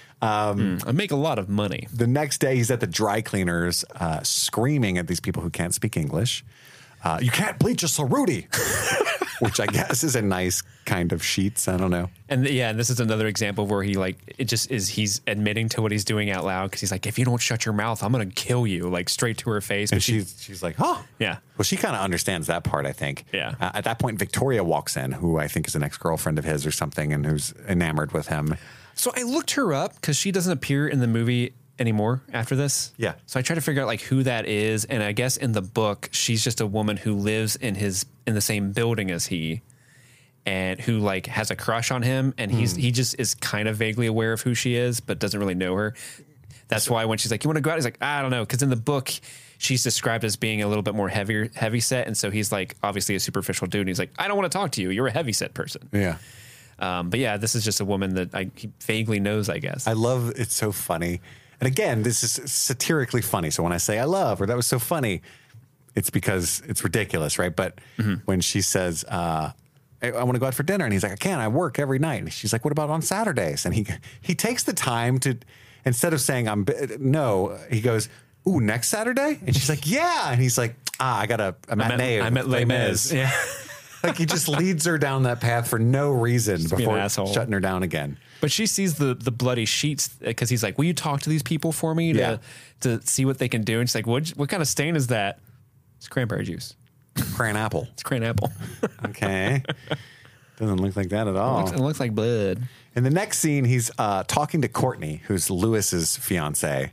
H: I make a lot of money.
G: The next day, he's at the dry cleaners uh, screaming at these people who can't speak English. Uh, you can't bleach a Cerruti, which I guess is a nice kind of sheets. I don't know.
H: And yeah, and this is another example where he like it just is he's admitting to what he's doing out loud because he's like, if you don't shut your mouth, I'm gonna kill you, like straight to her face.
G: And
H: But she,
G: she's she's like, oh.
H: yeah,
G: Well, she kind of understands that part, I think.
H: Yeah.
G: Uh, at that point, Victoria walks in, who I think is an ex-girlfriend of his or something, and who's enamored with him.
H: so I looked her up because she doesn't appear in the movie anymore after this.
G: Yeah.
H: So I tried to figure out like who that is, and I guess in the book she's just a woman who lives in his in the same building as he, and who like has a crush on him, and he's he just is kind of vaguely aware of who she is, but doesn't really know her. That's why when she's like, "You want to go out?" He's like, "I don't know," because in the book she's described as being a little bit more heavier heavy set, and so he's like obviously a superficial dude. And he's like, "I don't want to talk to you. You're a heavy set person."
G: Yeah.
H: Um, but yeah, this is just a woman that I he vaguely knows, I guess.
G: I love it's so funny. And again, this is satirically funny. So when I say I love or that was so funny, it's because it's ridiculous, right? But when she says, uh, I, I want to go out for dinner, and he's like, I can't, I work every night. And she's like, what about on Saturdays? And he he takes the time to, instead of saying I'm bu- no, he goes, ooh, next Saturday? And she's like, yeah. And he's like, ah, I got a, a matinee.
H: I'm at
G: with
H: Les
G: Les
H: Mis.
G: Mis.
H: Yeah.
G: Like he just leads her down that path for no reason
H: be an
G: before
H: asshole.
G: shutting her down again.
H: But she sees the the bloody sheets because he's like, "Will you talk to these people for me to
G: Yeah.
H: to see what they can do?" And she's like, "What what kind of stain is that?" It's cranberry juice.
G: Cran apple.
H: It's cran apple.
G: Okay. Doesn't look like that at
H: it,
G: all.
H: looks, it looks like blood.
G: In the next scene, he's uh, talking to Courtney, who's Lewis's fiance,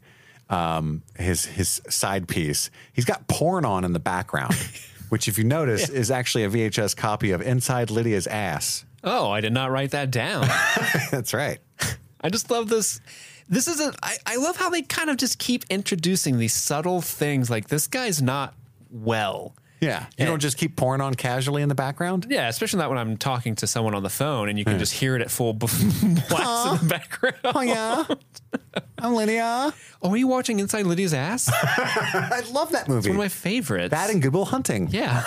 G: um, his his side piece. He's got porn on in the background, which, if you notice, yeah. is actually a V H S copy of Inside Lydia's Ass.
H: Oh, I did not write that down.
G: That's right.
H: I just love this. This is a. I, I love how they kind of just keep introducing these subtle things. Like, this guy's not well.
G: Yeah. You and, don't just keep porn on casually in the background?
H: Yeah, especially not when I'm talking to someone on the phone and you can yeah. just hear it at full blast in the background.
G: Oh, yeah. I'm Lydia.
H: Oh, are you watching Inside Lydia's Ass?
G: I love that movie.
H: It's one of my favorites.
G: That and Good Will Hunting.
H: Yeah.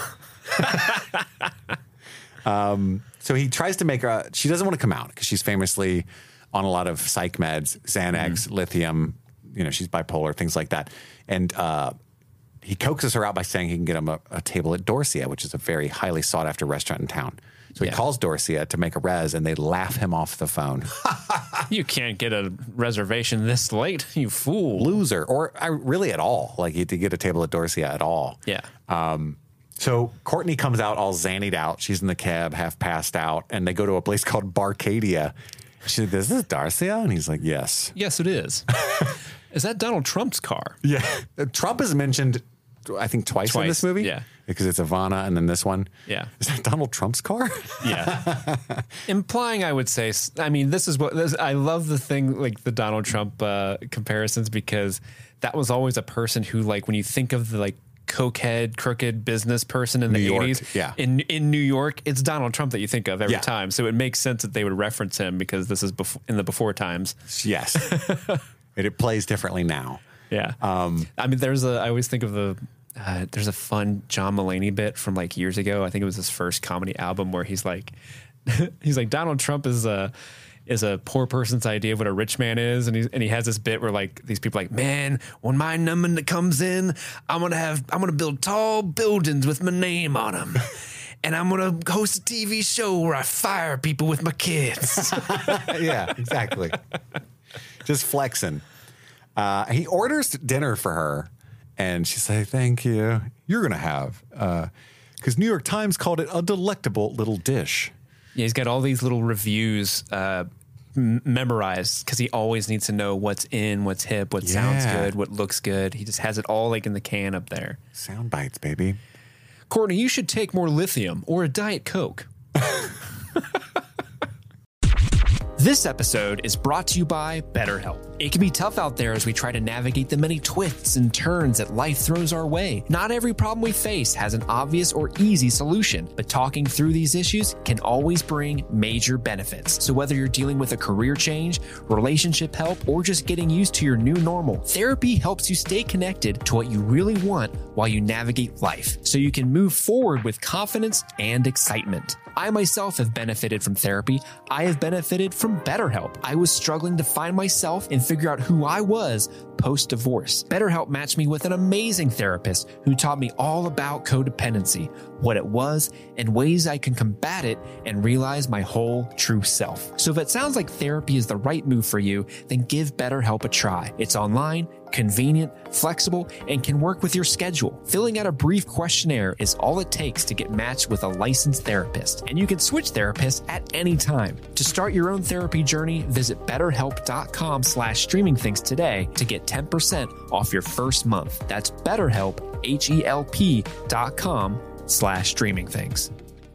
G: um. So he tries to make her, she doesn't want to come out because she's famously on a lot of psych meds, Xanax, mm. lithium, you know, she's bipolar, things like that. And uh, he coaxes her out by saying he can get him a, a table at Dorsia, which is a very highly sought after restaurant in town. So he yeah. calls Dorsia to make a res, and they laugh him off the phone.
H: You can't get a reservation this late, you fool.
G: Loser. Or I, really at all. Like, to get a table at Dorsia at all.
H: Yeah.
G: Um, So Courtney comes out all zannied out. She's in the cab, half passed out, and they go to a place called Barcadia. She's like, "This is Darcia?" And he's like, "Yes."
H: Yes, it is. Is that Donald Trump's car?
G: Yeah. Trump is mentioned, I think, twice, twice in this movie.
H: Yeah.
G: Because it's Ivana and then this one.
H: Yeah.
G: Is that Donald Trump's car?
H: Yeah. Implying, I would say, I mean, this is what, this, I love the thing, like the Donald Trump uh, comparisons, because that was always a person who, like, when you think of the, like, cokehead, crooked business person in the
G: New
H: eighties.
G: York, yeah.
H: In in New York, it's Donald Trump that you think of every
G: yeah.
H: time. So it makes sense that they would reference him because this is before, in the before times.
G: Yes. it, it plays differently now.
H: Yeah.
G: Um,
H: I mean, there's a, I always think of the, uh, there's a fun John Mulaney bit from like years ago. I think it was his first comedy album where he's like, he's like, Donald Trump is a, is a poor person's idea of what a rich man is. And, he's, and he has this bit where like these people are like, man, when my number comes in, I'm going to have, I'm going to build tall buildings with my name on them. And I'm going to host a T V show where I fire people with my kids.
G: Yeah, exactly. Just flexing. Uh, he orders dinner for her and she's like, thank you. You're going to have, because uh, New York Times called it a delectable little dish.
H: Yeah, he's got all these little reviews uh, m- memorized because he always needs to know what's in, what's hip, what yeah. sounds good, what looks good. He just has it all like in the can up there.
G: Sound bites, baby.
H: Courtney, you should take more lithium or a Diet Coke. This episode is brought to you by BetterHelp. It can be tough out there as we try to navigate the many twists and turns that life throws our way. Not every problem we face has an obvious or easy solution, but talking through these issues can always bring major benefits. So whether you're dealing with a career change, relationship help, or just getting used to your new normal, therapy helps you stay connected to what you really want while you navigate life, so you can move forward with confidence and excitement. I myself have benefited from therapy. I have benefited from BetterHelp. I was struggling to find myself and figure out who I was post-divorce. BetterHelp matched me with an amazing therapist who taught me all about codependency, what it was, and ways I can combat it and realize my whole true self. So if it sounds like therapy is the right move for you, then give BetterHelp a try. It's online, convenient, flexible, and can work with your schedule. Filling out a brief questionnaire is all it takes to get matched with a licensed therapist, and you can switch therapists at any time. To start your own therapy journey, visit betterhelp.com slash streaming things today to get ten percent off your first month. That's betterhelp, H-E-L-P dot com slash streaming things.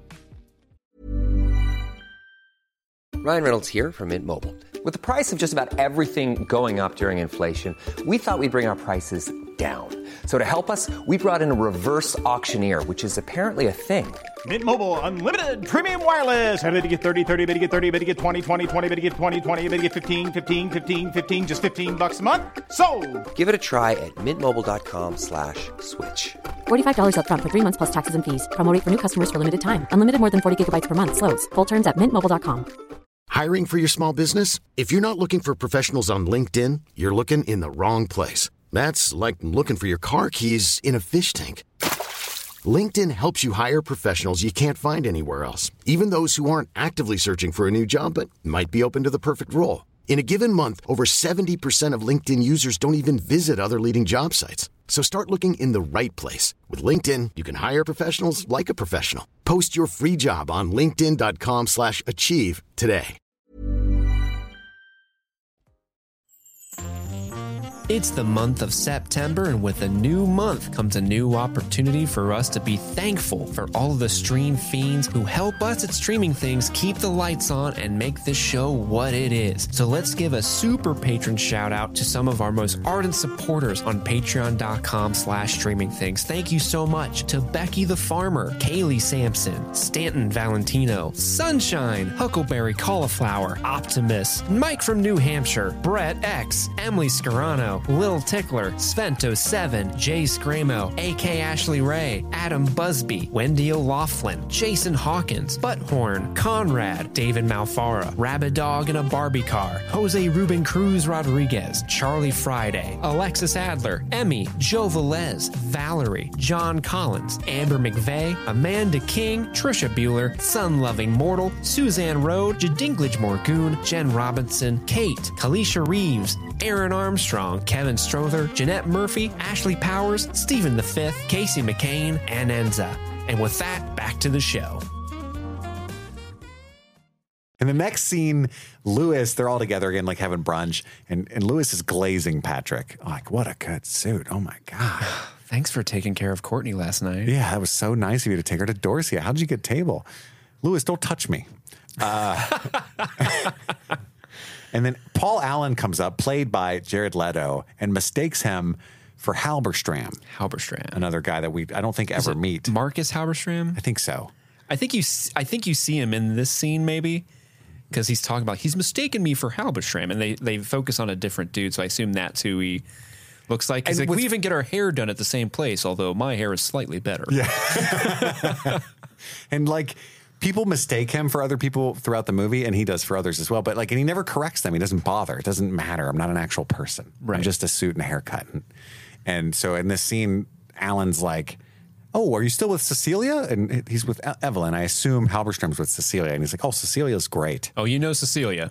D: Ryan Reynolds here from Mint Mobile. With the price of just about everything going up during inflation, we thought we'd bring our prices down. So to help us, we brought in a reverse auctioneer, which is apparently a thing.
E: Mint Mobile Unlimited Premium Wireless. How to get thirty, thirty, bit to get thirty, bit to get twenty, twenty, twenty, bit to get twenty, twenty, bit to get fifteen, fifteen, fifteen, fifteen, just fifteen bucks a month? Sold!
D: Give it a try at mintmobile.com slash switch.
F: forty-five dollars up front for three months plus taxes and fees. Promo rate for new customers for limited time. Unlimited more than forty gigabytes per month. Slows full terms at mint mobile dot com.
I: Hiring for your small business? If you're not looking for professionals on LinkedIn, you're looking in the wrong place. That's like looking for your car keys in a fish tank. LinkedIn helps you hire professionals you can't find anywhere else, even those who aren't actively searching for a new job but might be open to the perfect role. In a given month, over seventy percent of LinkedIn users don't even visit other leading job sites. So start looking in the right place. With LinkedIn, you can hire professionals like a professional. Post your free job on linkedin.com slash achieve today.
H: It's the month of September, and with a new month comes a new opportunity for us to be thankful for all of the stream fiends who help us at Streaming Things keep the lights on and make this show what it is. So let's give a super patron shout out to some of our most ardent supporters on patreon.com slash streaming things. Thank you so much to Becky the Farmer, Kaylee Sampson, Stanton Valentino, Sunshine, Huckleberry Cauliflower, Optimus, Mike from New Hampshire, Brett X, Emily Scarano, Lil Tickler, Svento seven, Jay Scramo, A K Ashley Ray, Adam Busby, Wendy O'Laughlin, Jason Hawkins, Butthorn, Conrad, David Malfara, Rabbit Dog in a Barbie Car, Jose Ruben Cruz Rodriguez, Charlie Friday, Alexis Adler, Emmy, Joe Velez, Valerie, John Collins, Amber McVeigh, Amanda King, Trisha Bueller, Sun-Loving Mortal, Suzanne Rode, Jadinklage Morgoon, Jen Robinson, Kate, Kalisha Reeves, Aaron Armstrong, Kevin Strother, Jeanette Murphy, Ashley Powers, Stephen the Fifth, Casey McCain, and Enza. And with that, back to the show.
G: In the next scene, Lewis, they're all together again, like having brunch, and, and Lewis is glazing Patrick. Oh, like, what a good suit. Oh, my God.
H: Thanks for taking care of Courtney last night.
G: Yeah, that was so nice of you to take her to Dorsia. How'd you get table? Lewis, don't touch me. Uh, and then Paul Allen comes up, played by Jared Leto, and mistakes him for Halberstram.
H: Halberstram.
G: Another guy that we, I don't think, ever meet.
H: Marcus Halberstram?
G: I think so.
H: I think you, I think you see him in this scene, maybe. Because he's talking about, he's mistaken me for Halberstram, and they, they focus on a different dude, so I assume that's who he looks like. He's like, we even get our hair done at the same place, although my hair is slightly better.
G: Yeah. And like, people mistake him for other people throughout the movie, and he does for others as well. But like, and he never corrects them. He doesn't bother. It doesn't matter. I'm not an actual person.
H: Right.
G: I'm just a suit and a haircut. And, and so in this scene, Alan's like, oh, are you still with Cecilia? And he's with Evelyn. I assume Halberstram's with Cecilia. And he's like, oh, Cecilia's great.
H: Oh, you know Cecilia.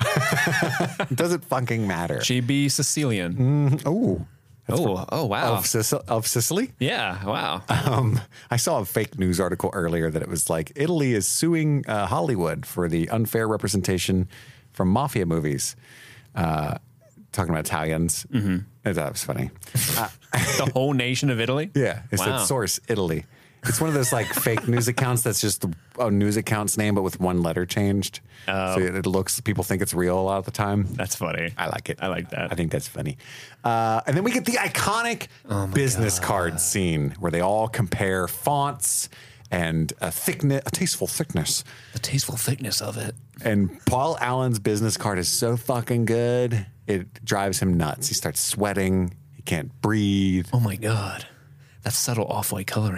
G: It doesn't fucking matter.
H: She be Sicilian.
G: Mm, oh.
H: Oh,
G: for,
H: oh, wow.
G: Of, Sicil- of Sicily?
H: Yeah, wow.
G: Um, I saw a fake news article earlier that it was like, Italy is suing uh, Hollywood for the unfair representation from mafia movies. Uh, talking about Italians. Mm-hmm. That was funny. Uh,
H: the whole nation of Italy?
G: Yeah. It
H: wow.
G: said source, Italy. It's one of those like fake news accounts that's just a news account's name, but with one letter changed. Oh. So it looks, people think it's real a lot of the time.
H: That's funny.
G: I like it.
H: I like that.
G: I think that's funny. Uh, and then we get the iconic oh business God. card scene where they all compare fonts and a thickness, a tasteful thickness.
H: The tasteful thickness of it.
G: And Paul Allen's business card is so fucking good. It drives him nuts. He starts sweating. He can't breathe.
H: Oh my God. That's subtle off-white coloring.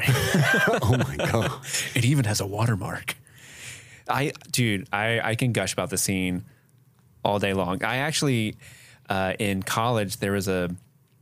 G: Oh my God.
H: It even has a watermark. I, dude, I, I can gush about the scene all day long. I actually, uh, in college, there was a,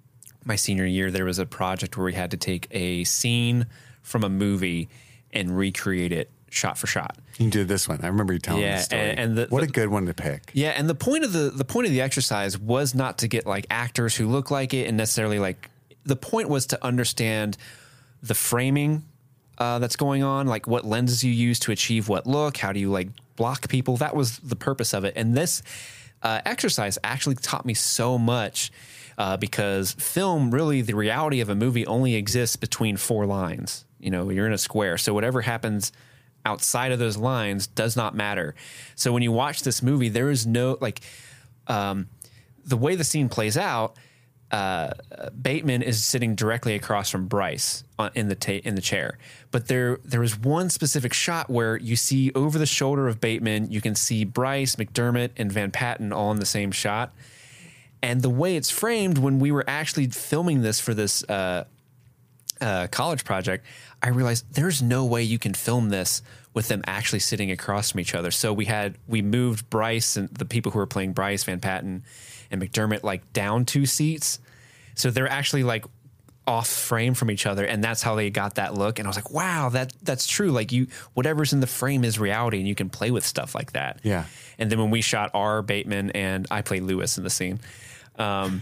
H: my senior year, there was a project where we had to take a scene from a movie and recreate it shot for shot.
G: You did this one. I remember you telling
H: yeah,
G: me the story.
H: And, and the,
G: what
H: the,
G: a good one to pick.
H: Yeah, and the point of the the point of the exercise was not to get like actors who look like it and necessarily like, the point was to understand the framing uh, that's going on, like what lenses you use to achieve what look, how do you like block people. That was the purpose of it. And this uh, exercise actually taught me so much uh, because film, really, the reality of a movie only exists between four lines. You know, you're in a square. So whatever happens outside of those lines does not matter. So when you watch this movie, there is no, like, um, the way the scene plays out, Uh, Bateman is sitting directly across from Bryce on, in the ta- in the chair, but there there is one specific shot where you see over the shoulder of Bateman, you can see Bryce, McDermott, and Van Patten all in the same shot. And the way it's framed, when we were actually filming this for this uh, uh, college project, I realized there's no way you can film this with them actually sitting across from each other. So we had we moved Bryce and the people who were playing Bryce, Van Patten, and McDermott like down two seats. So they're actually like off frame from each other, and that's how they got that look. And I was like, wow, that that's true. Like you, whatever's in the frame is reality, and you can play with stuff like that.
G: Yeah.
H: And then when we shot R. Bateman and I played Lewis in the scene, um,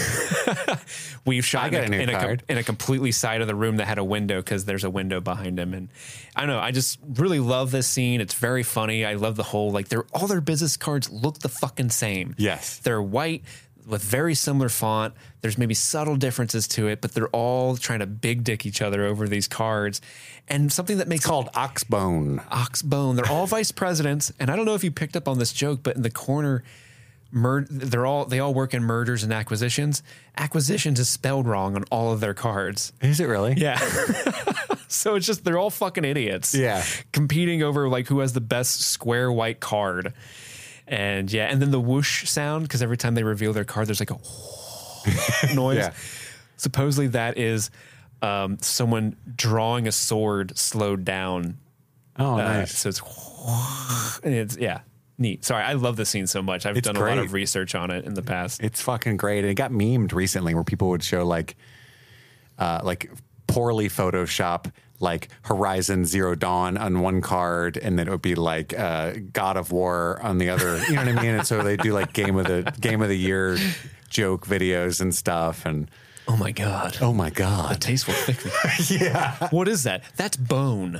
H: we've shot in a, in, a, in a completely side of the room that had a window because there's a window behind him. And I don't know, I just really love this scene. It's very funny. I love the whole, like, they're all their business cards look the fucking same.
G: Yes.
H: They're white. with very similar font. There's maybe subtle differences to it, but they're all trying to big dick each other over these cards. And something that makes
G: it's called Oxbone.
H: Oxbone. They're all vice presidents. And I don't know if you picked up on this joke, but in the corner, mur- they're all they all work in mergers and acquisitions. Acquisitions is spelled wrong on all of their cards.
G: Is it really?
H: Yeah. So it's just they're all fucking idiots.
G: Yeah.
H: Competing over like who has the best square white card. And yeah, and then the whoosh sound, because every time they reveal their card, there's like a noise.
G: Yeah.
H: Supposedly that is um, someone drawing a sword slowed down.
G: Oh,
H: uh,
G: nice.
H: So it's, and it's, yeah, neat. Sorry, I love this scene so much. I've
G: It's
H: done
G: great.
H: a lot of research on it in the past.
G: It's fucking great. And it got memed recently where people would show like, uh, like poorly Photoshop, like Horizon Zero Dawn on one card, and then it would be like uh, God of War on the other. You know what I mean? And so they do like game of the game of the year joke videos and stuff. And
H: Oh my God.
G: oh my god,
H: The tasteful thickness.
G: yeah,
H: What is that? That's bone.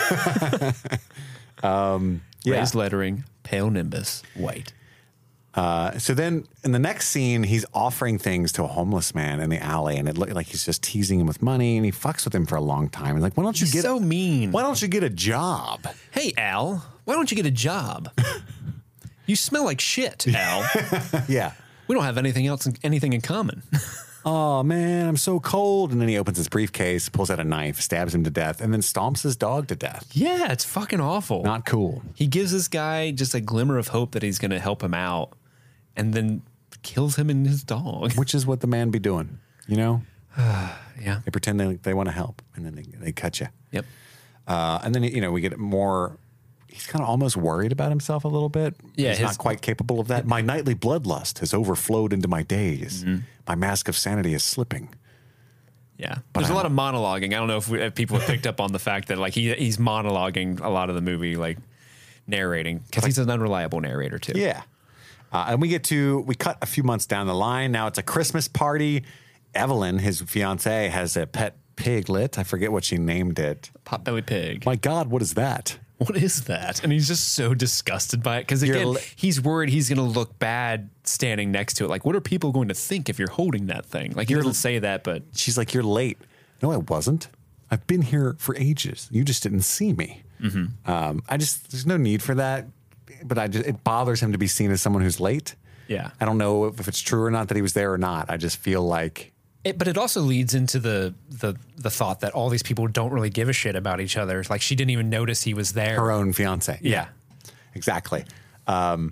G: um, yeah.
H: Raised lettering, pale nimbus, white.
G: Uh, so then in the next scene, he's offering things to a homeless man in the alley, and it looked like he's just teasing him with money, and he fucks with him for a long time. And like, why don't you
H: He's
G: get
H: so mean.
G: Why don't you get a job?
H: Hey, Al, why don't you get a job? You smell like shit, Al.
G: Yeah.
H: We don't have anything else, anything in common.
G: Oh man, I'm so cold. And then he opens his briefcase, pulls out a knife, stabs him to death, and then stomps his dog to death.
H: Yeah, it's fucking awful.
G: Not cool.
H: He gives this guy just a glimmer of hope that he's going to help him out, and then kills him and his dog.
G: Which is what the man be doing, you know?
H: Yeah.
G: They pretend they, they want to help, and then they, they cut you.
H: Yep.
G: Uh, and then, you know, we get more... He's kind of almost worried about himself a little bit.
H: Yeah,
G: He's
H: his-
G: not quite capable of that. My nightly bloodlust has overflowed into my days.
H: Mm-hmm.
G: My mask of sanity is slipping.
H: Yeah.
G: But
H: There's a
G: I'm-
H: lot of monologuing. I don't know if, we, if people have picked up on the fact that like he he's monologuing a lot of the movie, like narrating, because he's an unreliable narrator too.
G: Yeah. Uh, and we get to, we cut a few months down the line. Now it's a Christmas party. Evelyn, his fiance, has a pet piglet. I forget what she named it.
H: Potbelly pig.
G: My God, what is that?
H: What is that? And he's just so disgusted by it. Because again,
G: li-
H: he's worried he's going to look bad standing next to it. Like, what are people going to think if you're holding that thing? Like, he
G: You're-
H: doesn't say that, but
G: She's like, you're late. No, I wasn't. I've been here for ages. You just didn't see me.
H: Mm-hmm.
G: Um, I just, there's no need for that. But I just, it bothers him to be seen as someone who's late.
H: yeah.
G: I don't know if it's true or not that he was there or not. I just feel like,
H: It, but it also leads into the, the the thought that all these people don't really give a shit about each other. Like, she didn't even notice he was there.
G: her own fiance.
H: Yeah.
G: Exactly. Um,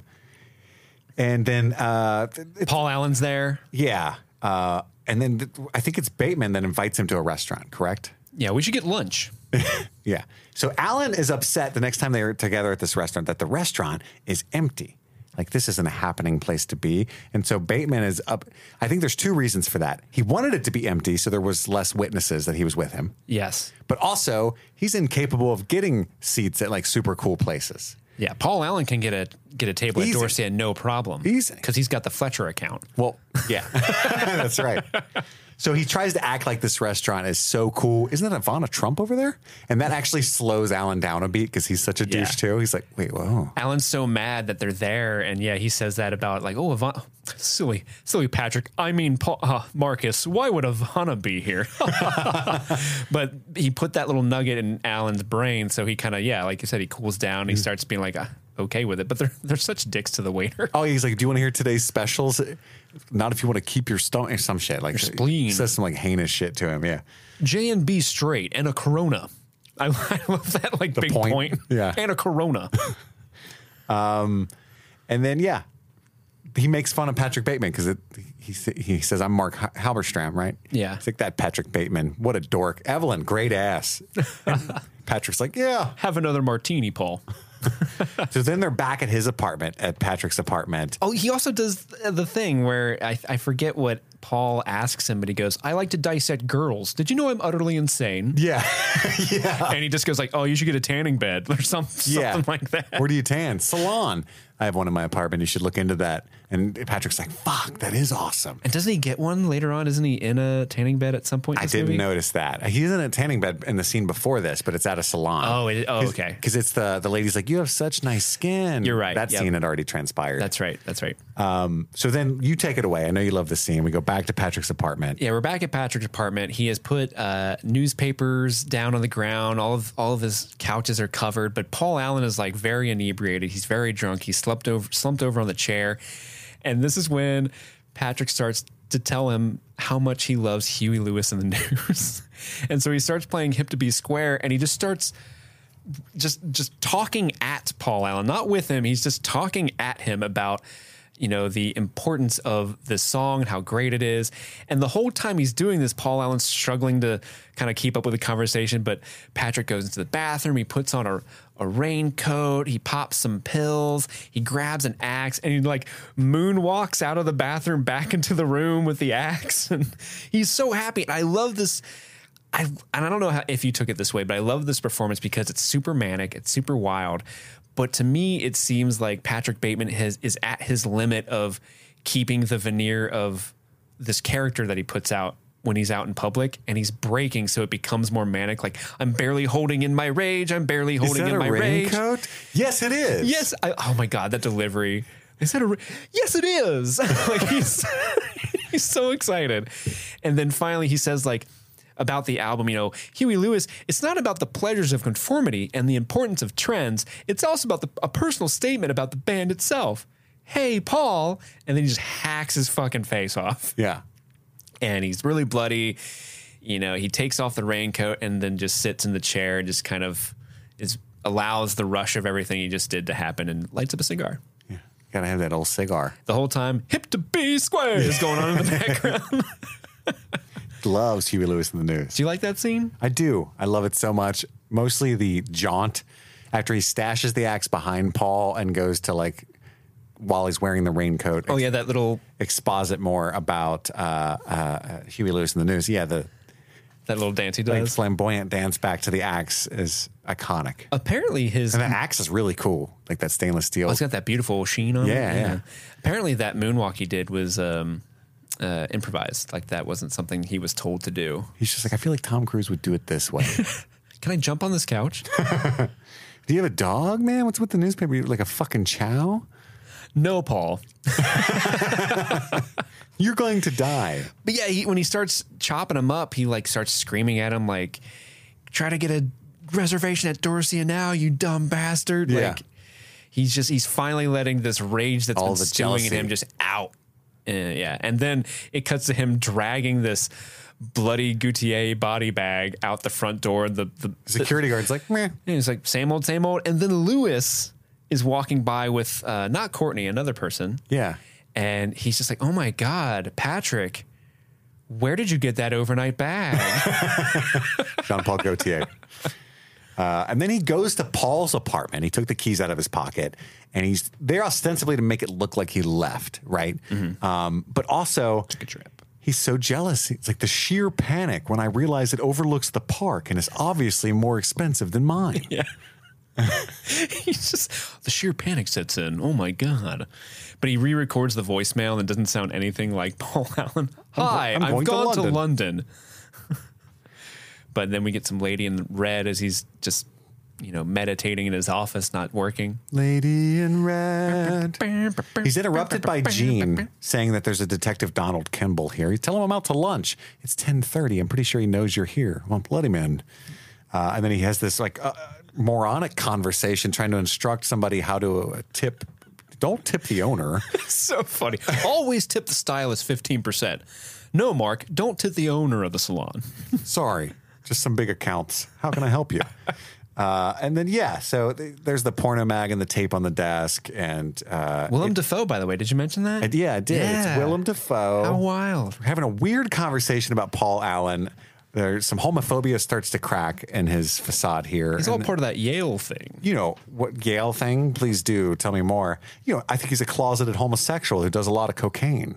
G: and then, uh, it-
H: Paul Allen's there.
G: yeah. Uh, and then th- I think it's Bateman that invites him to a restaurant, correct?
H: Yeah, we should get lunch.
G: Yeah. So Alan is upset the next time they're together at this restaurant that the restaurant is empty. Like, this isn't a happening place to be. And so Bateman is up. I think there's two reasons for that. He wanted it to be empty so there was less witnesses that he was with him.
H: Yes.
G: But also, he's incapable of getting seats at like super cool places.
H: Yeah, Paul Allen can get a get a table
G: Easy.
H: at Dorsey at no problem.
G: Easy.
H: Because he's got the Fletcher account.
G: Well, yeah, that's right. So he tries to act like this restaurant is so cool. Isn't that Ivana Trump over there? And that actually slows Alan down a beat because he's such a
H: Yeah.
G: douche too. He's like, wait, whoa.
H: Alan's so mad that they're there, and yeah, he says that about like, oh, Ivana, silly, silly Patrick. I mean, Paul, uh, Marcus, why would Ivana be here? But he put that little nugget in Alan's brain, so he kind of, yeah, like you said, he cools down. He starts being like, uh, okay with it. But they're they're such dicks to the waiter.
G: Oh, he's like, do you want to hear today's specials? Not if you want to keep your stone or some shit. Like
H: Your spleen.
G: He says some like heinous shit to him. Yeah.
H: J and B straight and a Corona. I, I love that like big
G: point.
H: point.
G: Yeah.
H: And a Corona.
G: And then, yeah, he makes fun of Patrick Bateman because he, he says, I'm Mark Halberstram, right?
H: Yeah.
G: It's like that Patrick Bateman. What a dork. Evelyn, great ass. And Patrick's like, yeah.
H: Have another martini, Paul.
G: So then they're back at his apartment, at Patrick's apartment.
H: Oh, he also does the thing where I, I forget what Paul asks him, but he goes, I like to dissect girls. Did you know I'm utterly insane?
G: Yeah. yeah.
H: And he just goes like, oh, you should get a tanning bed or some, something
G: Yeah.
H: like that.
G: Where do you tan? Salon. I have one in my apartment. You should look into that. And Patrick's like, fuck, that is awesome.
H: And doesn't he get one later on? Isn't he in a tanning bed at some point in
G: I
H: this
G: didn't
H: movie?
G: notice that. He's in a tanning bed in the scene before this, but it's at a salon.
H: Oh, it, oh
G: Cause,
H: okay.
G: Because it's the, the lady's like, you have such nice skin.
H: You're right.
G: That
H: Yep.
G: scene had already transpired.
H: That's right. That's right.
G: Um, so then you take it away. I know you love this scene. We go back to Patrick's apartment.
H: Yeah, we're back at Patrick's apartment. He has put uh, newspapers down on the ground. All of all of his couches are covered, but Paul Allen is like very inebriated. He's very drunk. He's slumped over, slumped over on the chair, and this is when Patrick starts to tell him how much he loves Huey Lewis in the News, and so he starts playing Hip to Be Square, and he just starts just just talking at Paul Allen, not with him. He's just talking at him about, you know, the importance of this song and how great it is. And the whole time he's doing this, Paul Allen's struggling to kind of keep up with the conversation. But Patrick goes into the bathroom. He puts on a, a raincoat. He pops some pills. He grabs an axe and he like moonwalks out of the bathroom back into the room with the axe. And he's so happy. And I love this. I, and I don't know how, if you took it this way, but I love this performance because it's super manic. It's super wild. But to me, it seems like Patrick Bateman has, is at his limit of keeping the veneer of this character that he puts out when he's out in public, and he's breaking, so it becomes more manic. Like, I'm barely holding in my rage. I'm barely holding
G: is that
H: in
G: a
H: my
G: raincoat?
H: rage.
G: Yes, it is.
H: Yes. I, oh my God, that delivery. Is that a? Ra- yes, it is. Like he's he's so excited, and then finally he says like, about the album, you know, Huey Lewis, it's not about the pleasures of conformity and the importance of trends. It's also about the, a personal statement about the band itself. Hey, Paul. And then he just hacks his fucking face off.
G: Yeah.
H: And he's really bloody. You know, he takes off the raincoat and then just sits in the chair and just kind of is allows the rush of everything he just did to happen and lights up a cigar.
G: Yeah. Gotta have that old cigar.
H: The whole time, Hip to Be Square is going on in the background.
G: Loves Huey Lewis in the News.
H: Do you like that scene?
G: I do. I love it so much. Mostly the jaunt after he stashes the axe behind Paul and goes to like, while he's wearing the raincoat.
H: Oh yeah, that little
G: exposit more about uh, uh, Huey Lewis in the News. Yeah, the
H: that little dance he does.
G: Like flamboyant dance back to the axe is iconic.
H: Apparently his
G: and the axe is really cool, like that stainless steel.
H: Oh, it's got that beautiful sheen on
G: yeah,
H: it.
G: Yeah, yeah.
H: Apparently that moonwalk he did was um, uh, improvised. Like that wasn't something he was told to do.
G: He's just like, I feel like Tom Cruise would do it this way.
H: Can I jump on this couch?
G: Do you have a dog, man? What's with the newspaper? You like a fucking chow?
H: No, Paul.
G: You're going to die.
H: But yeah, he, when he starts chopping him up, he like starts screaming at him like, try to get a reservation at Dorsia now, you dumb bastard.
G: Yeah.
H: Like he's just, he's finally letting this rage that's
G: All
H: been
G: the
H: stewing in
G: jealousy.
H: him just out. Uh, yeah. And then it cuts to him dragging this bloody Gautier body bag out the front door. The, the
G: security
H: the,
G: guard's like, meh.
H: And he's like, same old, same old. And then Lewis is walking by with uh, not Courtney, another person.
G: Yeah.
H: And he's just like, oh my God, Patrick, where did you get that overnight bag?
G: Jean-Paul Gaultier. Uh, and then he goes to Paul's apartment. He took the keys out of his pocket, and he's there ostensibly to make it look like he left, right?
H: Mm-hmm.
G: Um, but also,
H: took a trip.
G: He's so jealous. It's like the sheer panic when I realize it overlooks the park and is obviously more expensive than mine.
H: Yeah. He's just, the sheer panic sets in. Oh my God. But he re-records the voicemail and it doesn't sound anything like Paul Allen. Hi,
G: I'm
H: I've
G: going to
H: gone to London.
G: London.
H: But then we get some lady in red as he's just, you know, meditating in his office, not working.
G: Lady in red. He's interrupted by Gene saying that there's a Detective Donald Kimball here. You tell him I'm out to lunch. It's ten thirty. I'm pretty sure he knows you're here. Well, bloody man. Uh, and then he has this like uh, moronic conversation trying to instruct somebody how to uh, tip. Don't tip the owner.
H: So funny. Always tip the stylist fifteen percent. No, Mark, don't tip the owner of the salon.
G: Sorry, just some big accounts. How can I help you? Uh, and then, yeah, so th- there's the porno mag and the tape on the desk. And uh,
H: Willem
G: it,
H: Dafoe, by the way, did you mention that?
G: And yeah, I did.
H: Yeah.
G: It's Willem Dafoe.
H: How wild.
G: We're having a weird conversation about Paul Allen. There's some homophobia starts to crack in his facade here.
H: He's all
G: and,
H: part of that Yale thing.
G: You know, what Yale thing? Please do tell me more. You know, I think he's a closeted homosexual who does a lot of cocaine.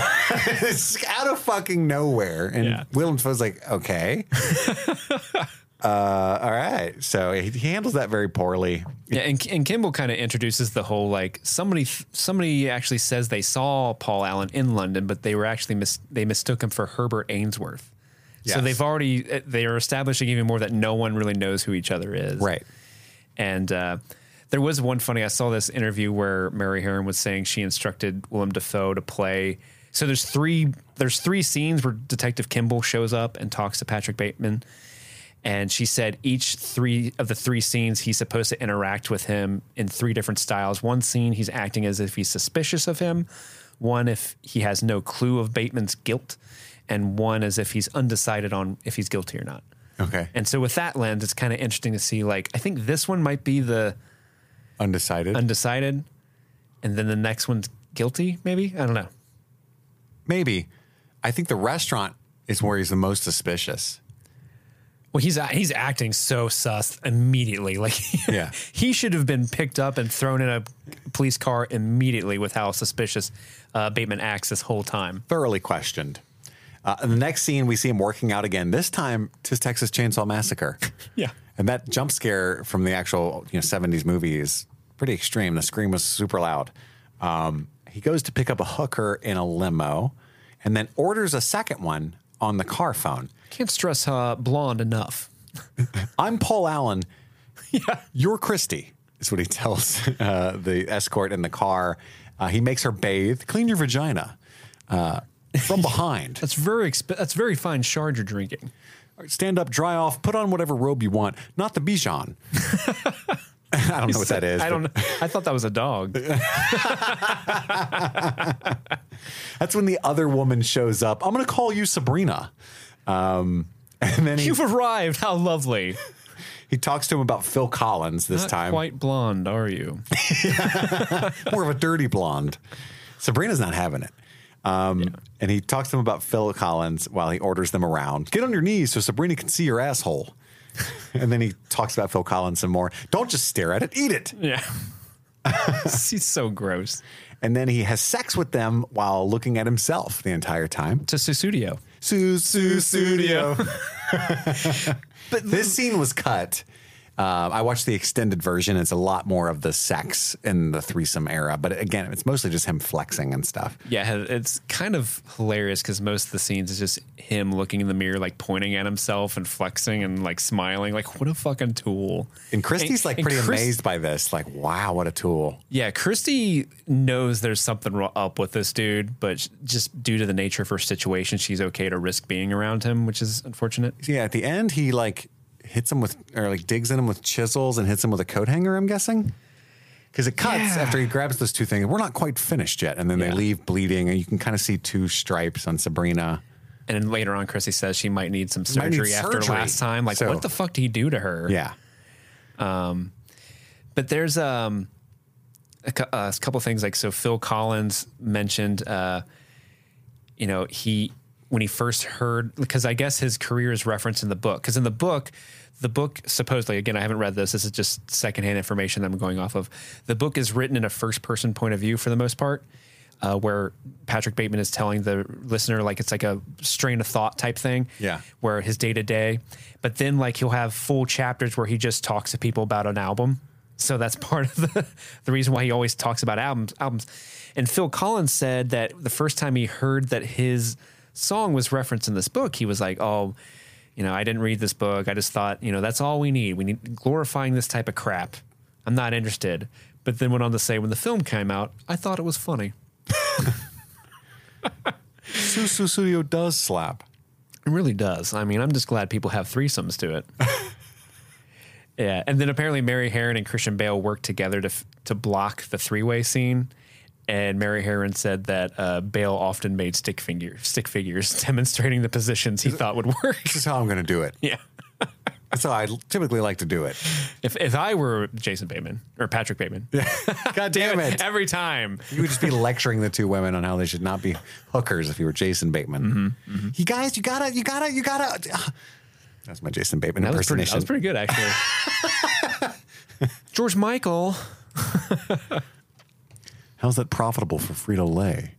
G: It's out of fucking nowhere. And
H: Yeah.
G: Willem Dafoe's like, okay. Uh, all right. So he, he handles that very poorly.
H: Yeah, and, and Kimball kind of introduces the whole like somebody somebody actually says they saw Paul Allen in London, but they were actually mis- they mistook him for Herbert Ainsworth. Yes. So they've already they are establishing even more that no one really knows who each other is.
G: Right.
H: And uh, there was one funny. I saw this interview where Mary Harron was saying she instructed Willem Dafoe to play. So there's three there's three scenes where Detective Kimball shows up and talks to Patrick Bateman. And she said each three of the three scenes, he's supposed to interact with him in three different styles. One scene, he's acting as if he's suspicious of him. One, if he has no clue of Bateman's guilt. And one, as if he's undecided on if he's guilty or not.
G: Okay.
H: And so with that lens, it's kind of interesting to see, like, I think this one might be the
G: undecided.
H: Undecided. And then the next one's guilty, maybe? I don't know.
G: Maybe. I think the restaurant is where he's the most suspicious.
H: Well, he's he's acting so sus immediately. Like,
G: yeah.
H: He should have been picked up and thrown in a police car immediately with how suspicious uh, Bateman acts this whole time.
G: Thoroughly questioned. Uh, in the next scene, we see him working out again. This time, to Texas Chainsaw Massacre.
H: Yeah.
G: And that jump scare from the actual you know seventies movie is pretty extreme. The scream was super loud. Um, he goes to pick up a hooker in a limo and then orders a second one on the car phone.
H: Can't stress uh, blonde enough.
G: I'm Paul Allen.
H: Yeah.
G: You're Christy, is what he tells uh, the escort in the car. Uh, he makes her bathe. Clean your vagina uh, from behind.
H: That's very exp- that's very fine shard you're drinking.
G: Stand up, dry off, put on whatever robe you want. Not the Bichon. I don't know what that is.
H: I don't know. I thought that was a dog.
G: That's when the other woman shows up. I'm going to call you Sabrina. Um, and then he,
H: You've arrived. How lovely.
G: He talks to him about Phil Collins this
H: Not
G: time.
H: Quite blonde, are you?
G: More of a dirty blonde. Sabrina's not having it. Um, yeah. And he talks to him about Phil Collins while he orders them around. Get on your knees so Sabrina can see your asshole. And then he talks about Phil Collins some more. Don't just stare at it. Eat it.
H: Yeah. He's so gross.
G: And then he has sex with them while looking at himself the entire time.
H: To Susudio.
G: Susudio. But this scene was cut. Uh, I watched the extended version. It's a lot more of the sex in the threesome era. But again, it's mostly just him flexing and stuff.
H: Yeah, it's kind of hilarious because most of the scenes is just him looking in the mirror, like pointing at himself and flexing and like smiling. Like, what a fucking tool.
G: And Christy's
H: and,
G: like pretty
H: Chris-
G: amazed by this. Like, wow, what a tool.
H: Yeah, Christy knows there's something up with this dude, but just due to the nature of her situation, she's okay to risk being around him, which is unfortunate.
G: Yeah, at the end, he like hits him with, or like digs in him with chisels and hits him with a coat hanger, I'm guessing. Because it cuts
H: yeah.
G: after he grabs those two things. We're not quite finished yet. And then yeah. they leave bleeding, and you can kind of see two stripes on Sabrina.
H: And then later on, Chrissy says she might need some surgery
G: need
H: after
G: surgery.
H: last time. Like,
G: So-
H: what the fuck did he do to her?
G: Yeah.
H: Um, but there's um, a, cou- uh, a couple of things. Like, so Phil Collins mentioned, uh, you know, he, when he first heard, because I guess his career is referenced in the book. Because in the book, the book supposedly, again, I haven't read this. This is just secondhand information that I'm going off of. The book is written in a first person point of view for the most part, uh, where Patrick Bateman is telling the listener, like, it's like a strain of thought type thing.
G: Yeah.
H: Where his day to day, but then like he'll have full chapters where he just talks to people about an album. So that's part of the, the reason why he always talks about albums, albums. And Phil Collins said that the first time he heard that his song was referenced in this book, he was like, oh, you know, I didn't read this book. I just thought, you know, that's all we need. We need glorifying this type of crap. I'm not interested. But then went on to say, when the film came out, I thought it was funny.
G: Susudio does slap.
H: It really does. I mean, I'm just glad people have threesomes to it. Yeah. And then apparently Mary Harron and Christian Bale worked together to f- to block the three-way scene. And Mary Harron said that uh, Bale often made stick figure stick figures demonstrating the positions he thought would work.
G: This is how I'm going to do it.
H: Yeah.
G: That's how I typically like to do it.
H: If if I were Jason Bateman or Patrick Bateman,
G: God damn it.
H: every time.
G: You would just be lecturing the two women on how they should not be hookers if you were Jason Bateman.
H: Mm-hmm, mm-hmm.
G: You guys, you gotta, you gotta, you gotta. Uh, that's my Jason Bateman
H: That was, pretty, that
G: impersonation.
H: was pretty good, actually. George Michael.
G: How's that profitable for Frito-Lay?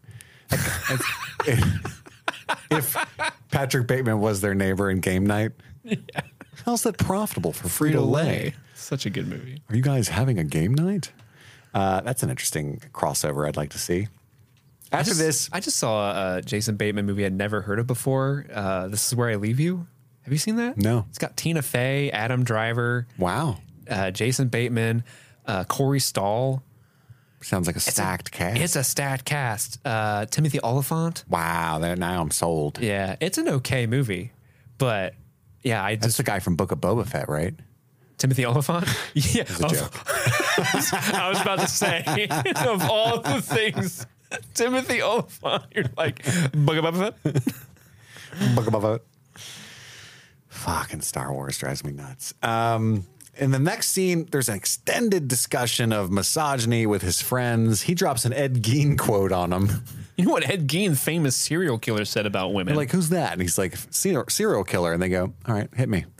G: If Patrick Bateman was their neighbor in game night.
H: Yeah.
G: How's that profitable for Frito-Lay?
H: Such a good movie.
G: Are you guys having a game night? Uh, that's an interesting crossover I'd like to see. After
H: I just,
G: this...
H: I just saw a Jason Bateman movie I'd never heard of before. Uh, This Is Where I Leave You. Have you seen that?
G: No.
H: It's got Tina Fey, Adam Driver.
G: Wow.
H: Uh, Jason Bateman, uh, Corey Stoll.
G: Sounds like a stacked
H: it's a,
G: cast.
H: It's a stacked cast. Uh, Timothy Olyphant.
G: Wow, there, now I'm sold.
H: Yeah, it's an okay movie, but yeah, I
G: That's
H: just
G: the guy from Book of Boba Fett, right?
H: Timothy Olyphant. Yeah,
G: It's a
H: of-
G: joke.
H: I was about to say of all the things, Timothy Olyphant. You're like Book of Boba Fett.
G: Book of Boba Fett. Fucking Star Wars drives me nuts. Um, in the next scene, there's an extended discussion of misogyny with his friends. He drops an Ed Gein quote on him.
H: You know what Ed Gein, famous serial killer, said about women?
G: They're like, who's that? And he's like, serial serial killer. And they go, all right, hit me.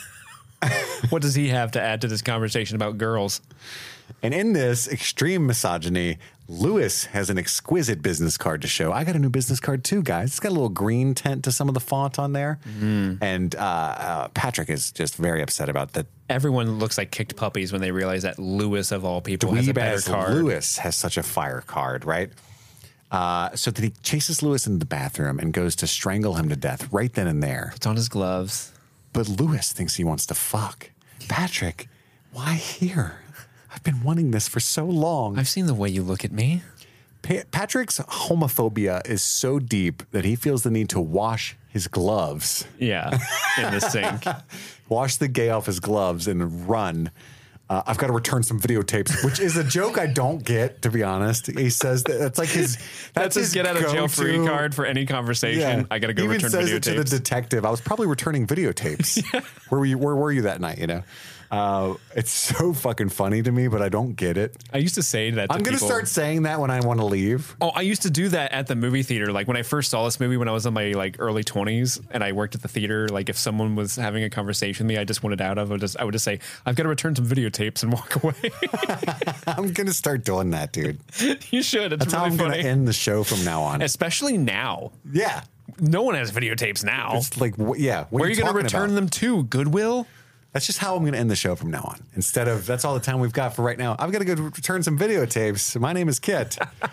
H: What does he have to add to this conversation about girls?
G: And in this extreme misogyny, Lewis has an exquisite business card to show. I got a new business card too, guys. It's got a little green tint to some of the font on there.
H: Mm.
G: And uh, uh, Patrick is just very upset about that.
H: Everyone looks like kicked puppies when they realize that Lewis, of all people, has a
G: Dweeb
H: better
G: as
H: card.
G: Lewis has such a fire card, right? Uh, so that he chases Lewis into the bathroom and goes to strangle him to death right then and there.
H: Puts on his gloves.
G: But Lewis thinks he wants to fuck. Patrick, why here? I've been wanting this for so long.
H: I've seen the way you look at me.
G: Pa- Patrick's homophobia is so deep that he feels the need to wash his gloves.
H: Yeah, in the sink.
G: Wash the gay off his gloves and run. Uh, I've got to return some videotapes, which is a joke I don't get, to be honest. He says that that's like his that's,
H: That's his get out of jail free
G: go-to.
H: card for any conversation. I got to go
G: He even
H: return
G: says it to the
H: videotapes.
G: detective. I was probably returning videotapes. yeah. Where were you? Where were you that night? You know, uh, it's so fucking funny to me, but I don't get it.
H: I used to say that. To
G: I'm going to
H: people.
G: start saying that when I want to leave.
H: Oh, I used to do that at the movie theater. Like when I first saw this movie when I was in my like early twenties and I worked at the theater, like if someone was having a conversation with me I just wanted out of, I would just, I would just say, I've got to return some videotapes and walk away.
G: I'm going to start doing that, dude.
H: You should. It's
G: That's how
H: really
G: I'm going
H: funny.
G: to end the show from now on.
H: Especially now.
G: Yeah.
H: No one has videotapes now.
G: It's like, wh- yeah. What
H: Where are you going to return them to? Goodwill?
G: That's just how I'm going to end the show from now on. Instead of, that's all the time we've got for right now. I've got to go return some videotapes. My name is Kit.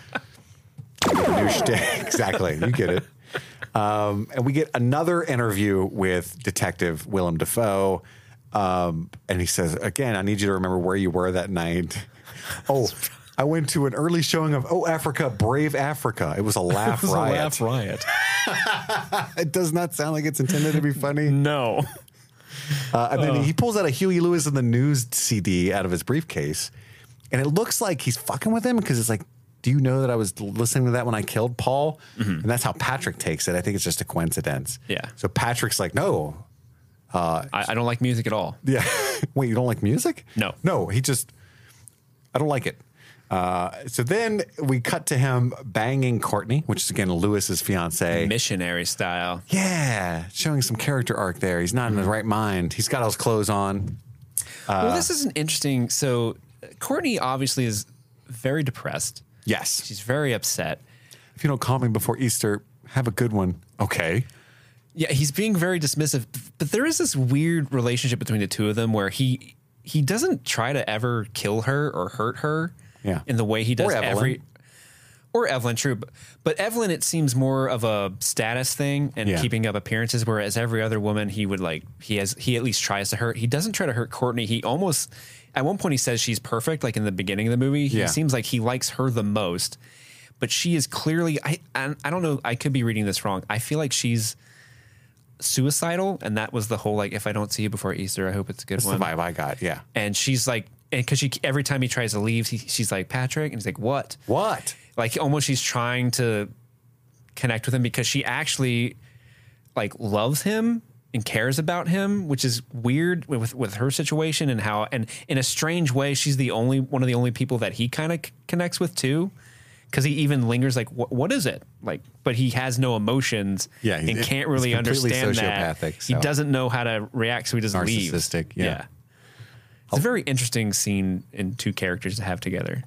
G: Exactly. You get it. Um, and we get another interview with Detective Willem Dafoe. Um, and he says, again, I need you to remember where you were that night. Oh, I went to an early showing of Oh, Africa, Brave Africa. It was a laugh
H: It was a
G: riot.
H: laugh riot.
G: It does not sound like it's intended to be funny.
H: No.
G: Uh, and then he pulls out a Huey Lewis and the News C D out of his briefcase. And it looks like he's fucking with him because it's like, do you know that I was listening to that when I killed Paul? Mm-hmm. And that's how Patrick takes it. I think it's just a coincidence.
H: Yeah.
G: So Patrick's like, no.
H: Uh, I, I don't like music at all.
G: Yeah. Wait, you don't like music?
H: No.
G: No, he just, I don't like it. Uh, so then we cut to him banging Courtney, which is again Lewis's fiance.
H: Missionary style.
G: Yeah, showing some character arc there. He's not in his right mind. He's got all his clothes on. Uh,
H: well, this is an interesting. So Courtney obviously is very depressed.
G: Yes.
H: She's very upset.
G: If you don't call me before Easter, have a good one. Okay.
H: Yeah, he's being very dismissive. But there is this weird relationship between the two of them where he he doesn't try to ever kill her or hurt her.
G: Yeah.
H: In the way he does
G: Or Evelyn.
H: every or Evelyn, true. But, but Evelyn, it seems more of a status thing and
G: Yeah.
H: keeping up appearances, whereas every other woman he would like he has he at least tries to hurt. He doesn't try to hurt Courtney. He almost at one point he says she's perfect, like in the beginning of the movie. He
G: Yeah.
H: seems like he likes her the most. But she is clearly I I, I don't know, I could be reading this wrong. I feel like she's suicidal, and that was the whole like if I don't see you before Easter, I hope it's a good
G: That's
H: one.
G: the vibe I got. Yeah.
H: And she's like, and because she every time he tries to leave, he, she's like, Patrick, and he's like, what?
G: What?
H: Like almost she's trying to connect with him because she actually like loves him and cares about him, which is weird with with her situation and how and in a strange way she's the only one of the only people that he kind of c- connects with too. Because he even lingers like, what, what is it? Like, but he has no emotions
G: Yeah,
H: and
G: he's-
H: can't really
G: he's completely
H: understand that.
G: sociopathic,
H: He
G: so.
H: doesn't know how to react, so he doesn't leave.
G: Narcissistic, yeah.
H: It's a very interesting scene in two characters to have together.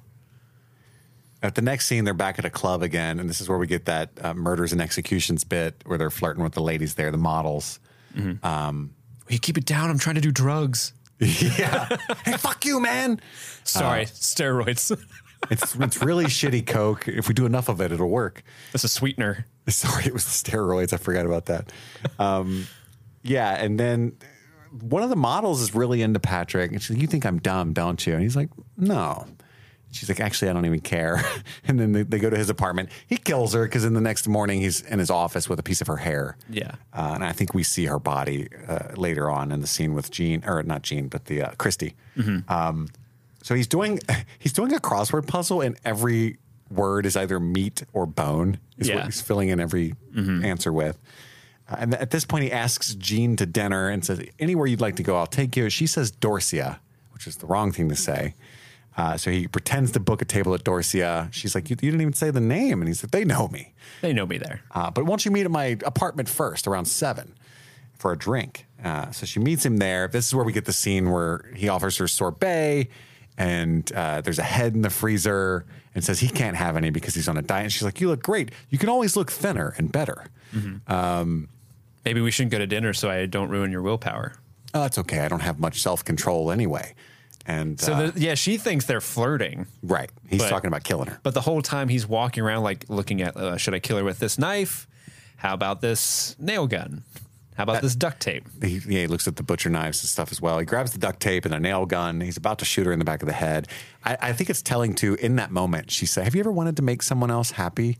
G: At the next scene, they're back at a club again, and this is where we get that uh, murders and executions bit where they're flirting with the ladies there, the models.
H: Mm-hmm.
G: Um,
H: Will you keep it down? I'm trying to do drugs.
G: Yeah. Hey, fuck you, man.
H: Sorry,
G: Uh,
H: steroids.
G: it's it's really shitty coke. If we do enough of it, it'll work.
H: That's a sweetener.
G: Sorry, it was the steroids. I forgot about that. Um, yeah, and then one of the models is really into Patrick, and she's like, "You think I'm dumb, don't you?" And he's like, "No." She's like, "Actually, I don't even care." And then they, they go to his apartment. He kills her because in the next morning he's in his office with a piece of her hair.
H: Yeah,
G: uh, and I think we see her body uh, later on in the scene with Jean, or not Jean, but the uh, Christy.
H: Mm-hmm.
G: Um, so he's doing he's doing a crossword puzzle, and every word is either meat or bone. Is
H: Yeah.
G: what he's filling in every
H: Mm-hmm.
G: answer with. Uh, and at this point, he asks Jean to dinner and says, "Anywhere you'd like to go, I'll take you." She says Dorsia, which is the wrong thing to say. Uh, so he pretends to book a table at Dorsia. She's like, you, you didn't even say the name. And he said, "They know me.
H: They know me there.
G: Uh, but won't you meet at my apartment first around seven for a drink?" Uh, so she meets him there. This is where we get the scene where he offers her sorbet, and uh, there's a head in the freezer, and says he can't have any because he's on a diet. And she's like, "You look great. You can always look thinner and better."
H: Mm-hmm.
G: Um,
H: Maybe we shouldn't go to dinner so I don't ruin your willpower.
G: Oh, that's okay. I don't have much self-control anyway. And
H: So,
G: uh,
H: the, yeah, she thinks they're flirting.
G: right. He's
H: But-
G: talking about killing her.
H: But the whole time he's walking around, like looking at, uh, should I kill her with this knife? How about this nail gun? How about this duct tape?
G: He, yeah, he looks at the butcher knives and stuff as well. He grabs the duct tape and a nail gun. He's about to shoot her in the back of the head. I, I think it's telling, too, in that moment, she said, "Have you ever wanted to make someone else happy?"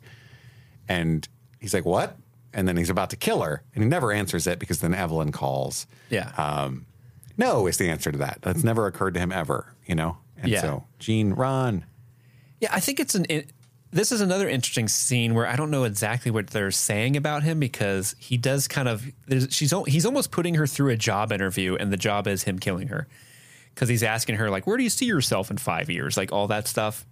G: And he's like, "What?" And then he's about to kill her. And he never answers it because then Evelyn calls.
H: Yeah.
G: Um, no is the answer to that. That's never occurred to him ever, you know? And
H: Yeah.
G: so, Jean, run.
H: Yeah, I think it's an. It, this is another interesting scene where I don't know exactly what they're saying about him because he does kind of. There's, she's al- he's almost putting her through a job interview, and the job is him killing her because he's asking her like, "Where do you see yourself in five years?" Like all that stuff.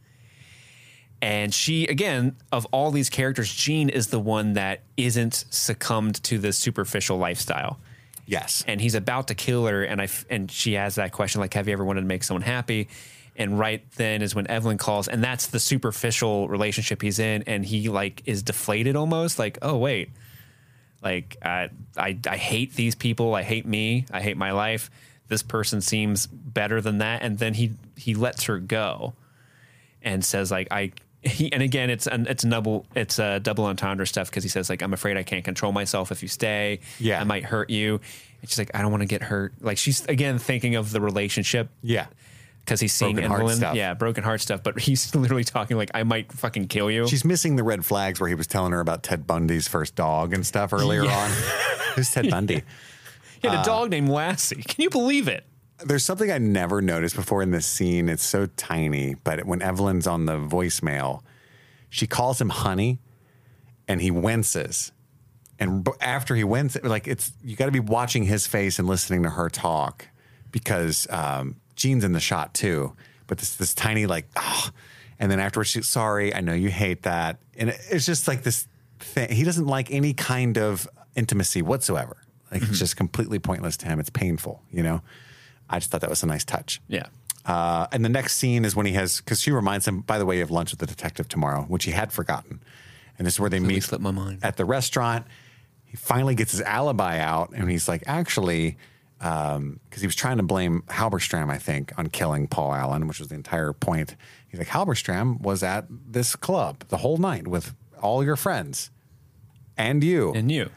H: And she, again, of all these characters, Jean is the one that isn't succumbed to the superficial lifestyle.
G: Yes.
H: And he's about to kill her, and I f- and she has that question like, "Have you ever wanted to make someone happy?" And right then is when Evelyn calls, and that's the superficial relationship he's in, and he like is deflated almost, like, "Oh wait, like I I I hate these people, I hate me, I hate my life. This person seems better than that," and then he he lets her go, and says like, "I." He, and again, it's an, it's double it's a double entendre stuff because he says like, "I'm afraid I can't control myself if you stay.
G: Yeah.
H: I might hurt you." And she's like, "I don't want to get hurt." Like she's again thinking of the relationship.
G: Yeah.
H: Because he's seeing
G: Broken heart
H: Evelyn,
G: stuff.
H: yeah, broken heart stuff. But he's literally talking like, "I might fucking kill you."
G: She's missing the red flags where he was telling her about Ted Bundy's first dog and stuff earlier
H: Yeah.
G: on. Who's Ted Bundy?
H: He had a dog named Lassie. Can you believe it?
G: There's something I never noticed before in this scene. It's so tiny, but when Evelyn's on the voicemail, she calls him honey, and he winces. And b- after he winces, like it's you got to be watching his face and listening to her talk because um, Jean's in the shot too. But this this tiny like, oh. And then afterwards, she's sorry. I know you hate that, and it, it's just like this thing. He doesn't like any kind of intimacy whatsoever. Like
H: Mm-hmm.
G: it's just completely pointless to him. It's painful, you know. I just thought that was a nice touch.
H: Yeah.
G: Uh, and the next scene is when he has, because she reminds him, by the way, you have lunch with the detective tomorrow, which he had forgotten. And this is where they
H: Really
G: meet
H: slipped my mind.
G: at the restaurant. He finally gets his alibi out, and he's like, actually, because um, he was trying to blame Halberstram, I think, on killing Paul Allen, which was the entire point. He's like, Halberstram was at this club the whole night with all your friends and you.
H: And you.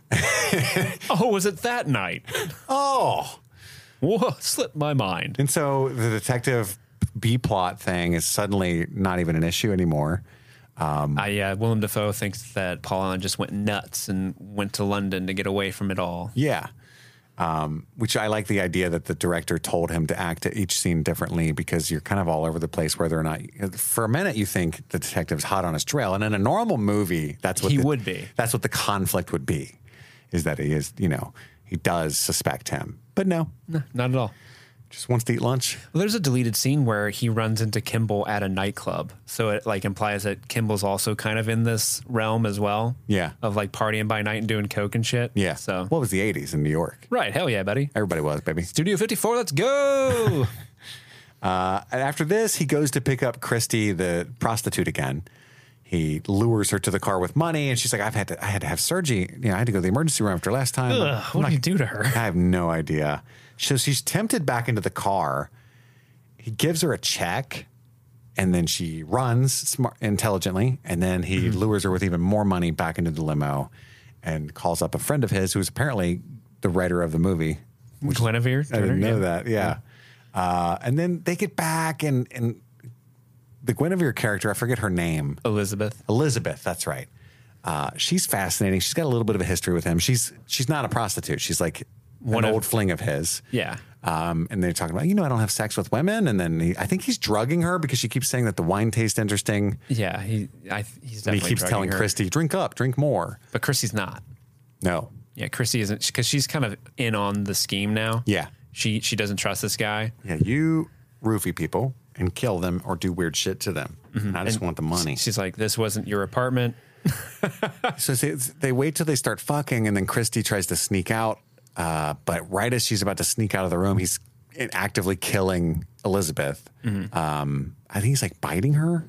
H: Oh, was it that night?
G: oh.
H: Whoa, slipped my mind.
G: And so the detective B plot thing is suddenly not even an issue anymore. Um,
H: I, uh, Willem Dafoe thinks that Paul Allen just went nuts and went to London to get away from it all.
G: yeah. Um, which I like the idea that the director told him to act at each scene differently because you're kind of all over the place whether or not, for a minute you think the detective's hot on his trail. And in a normal movie, that's what
H: He
G: the,
H: would be.
G: That's what the conflict would be, is that he is, you know, he does suspect him. But no,
H: No, not at all.
G: just wants to eat lunch.
H: Well, there's a deleted scene where he runs into Kimball at a nightclub. So it like implies that Kimball's also kind of in this realm as well.
G: Yeah.
H: Of like partying by night and doing coke and shit.
G: Yeah.
H: So,
G: What was the eighties in New York?
H: right. Hell yeah, buddy.
G: Everybody was, baby.
H: Studio fifty-four, let's go.
G: Uh, and after this, he goes to pick up Christy, the prostitute, again. he lures her to the car with money, and she's like, "I've had to, I had to have surgery. You know, I had to go to the emergency room after last time."
H: Ugh, what do you do to her?
G: I have no idea. So she's tempted back into the car. He gives her a check, and then she runs smart, intelligently, and then he mm-hmm. lures her with even more money back into the limo, and calls up a friend of his who's apparently the writer of the movie.
H: Guinevere.
G: I didn't know
H: yeah.
G: that. Yeah. yeah. Uh, and then they get back, and and the Guinevere character, I forget her name.
H: Elizabeth.
G: Elizabeth, that's right. Uh, she's fascinating. She's got a little bit of a history with him. She's she's not a prostitute. She's like One an of, old fling of his.
H: Yeah.
G: Um, and they're talking about, you know, I don't have sex with women. And then he, I think he's drugging her because she keeps saying that the wine tastes interesting.
H: Yeah, he I, he's definitely
G: And he keeps telling
H: her.
G: Christy, drink up, drink more.
H: But Christy's not.
G: No.
H: Yeah, Christy isn't, because she's kind of in on the scheme now.
G: Yeah.
H: She she doesn't trust this guy.
G: Yeah, you roofie people and kill them or do weird shit to them. Mm-hmm. And I just and want the money.
H: She's like, this wasn't your apartment.
G: So they, they wait till they start fucking, and then Christy tries to sneak out. Uh, but right as she's about to sneak out of the room, he's actively killing Elizabeth. Mm-hmm. Um, I think he's like biting her.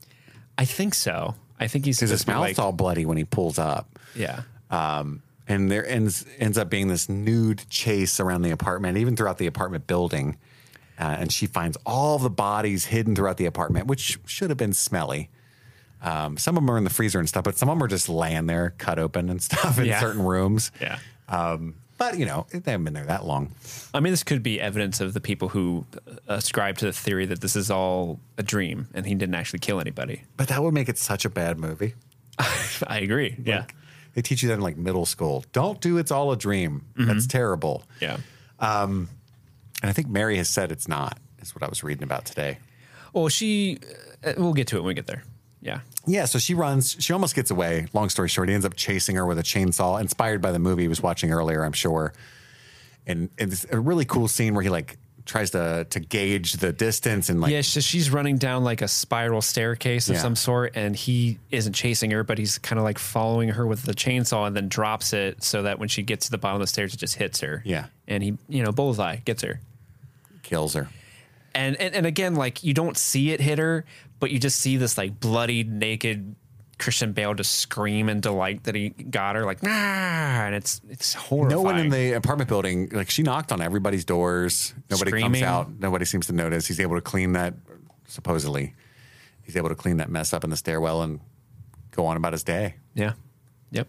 H: I think so. I think he's
G: because his mouth's
H: like,
G: all bloody when he pulls up.
H: Yeah.
G: Um, and there ends ends up being this nude chase around the apartment, even throughout the apartment building. Uh, and she finds all the bodies hidden throughout the apartment, which should have been smelly. Um, some of them are in the freezer and stuff, but some of them are just laying there, cut open and stuff in
H: yeah.
G: certain rooms.
H: Yeah.
G: Um, but, you know, they haven't been there that long.
H: I mean, this could be evidence of the people who ascribe to the theory that this is all a dream and he didn't actually kill anybody.
G: But that would make it such a bad movie.
H: I agree.
G: Like,
H: yeah.
G: They teach you that in like middle school. Don't do It's All a Dream. Mm-hmm. That's terrible.
H: Yeah.
G: Um, and I think Mary has said it's not, is what I was reading about today.
H: Well, she, uh, we'll get to it when we get there. Yeah.
G: Yeah, so she runs. She almost gets away. Long story short, he ends up chasing her with a chainsaw, inspired by the movie he was watching earlier, I'm sure. And it's a really cool scene where he like tries to to gauge the distance and like
H: yeah, so she's running down like a spiral staircase of
G: yeah.
H: some sort, and he isn't chasing her, but he's kind of like following her with the chainsaw, and then drops it so that when she gets to the bottom of the stairs, it just hits her.
G: Yeah,
H: and he, you know, bullseye gets her,
G: kills her.
H: And, and and again, like you don't see it hit her, but you just see this like bloodied, naked Christian Bale just scream in delight that he got her, like ah, and it's it's horrifying.
G: No one in the apartment building, like she knocked on everybody's doors. Nobody
H: Screaming.
G: comes out. Nobody seems to notice. He's able to clean that. Supposedly, he's able to clean that mess up in the stairwell and go on about his day.
H: Yeah. Yep.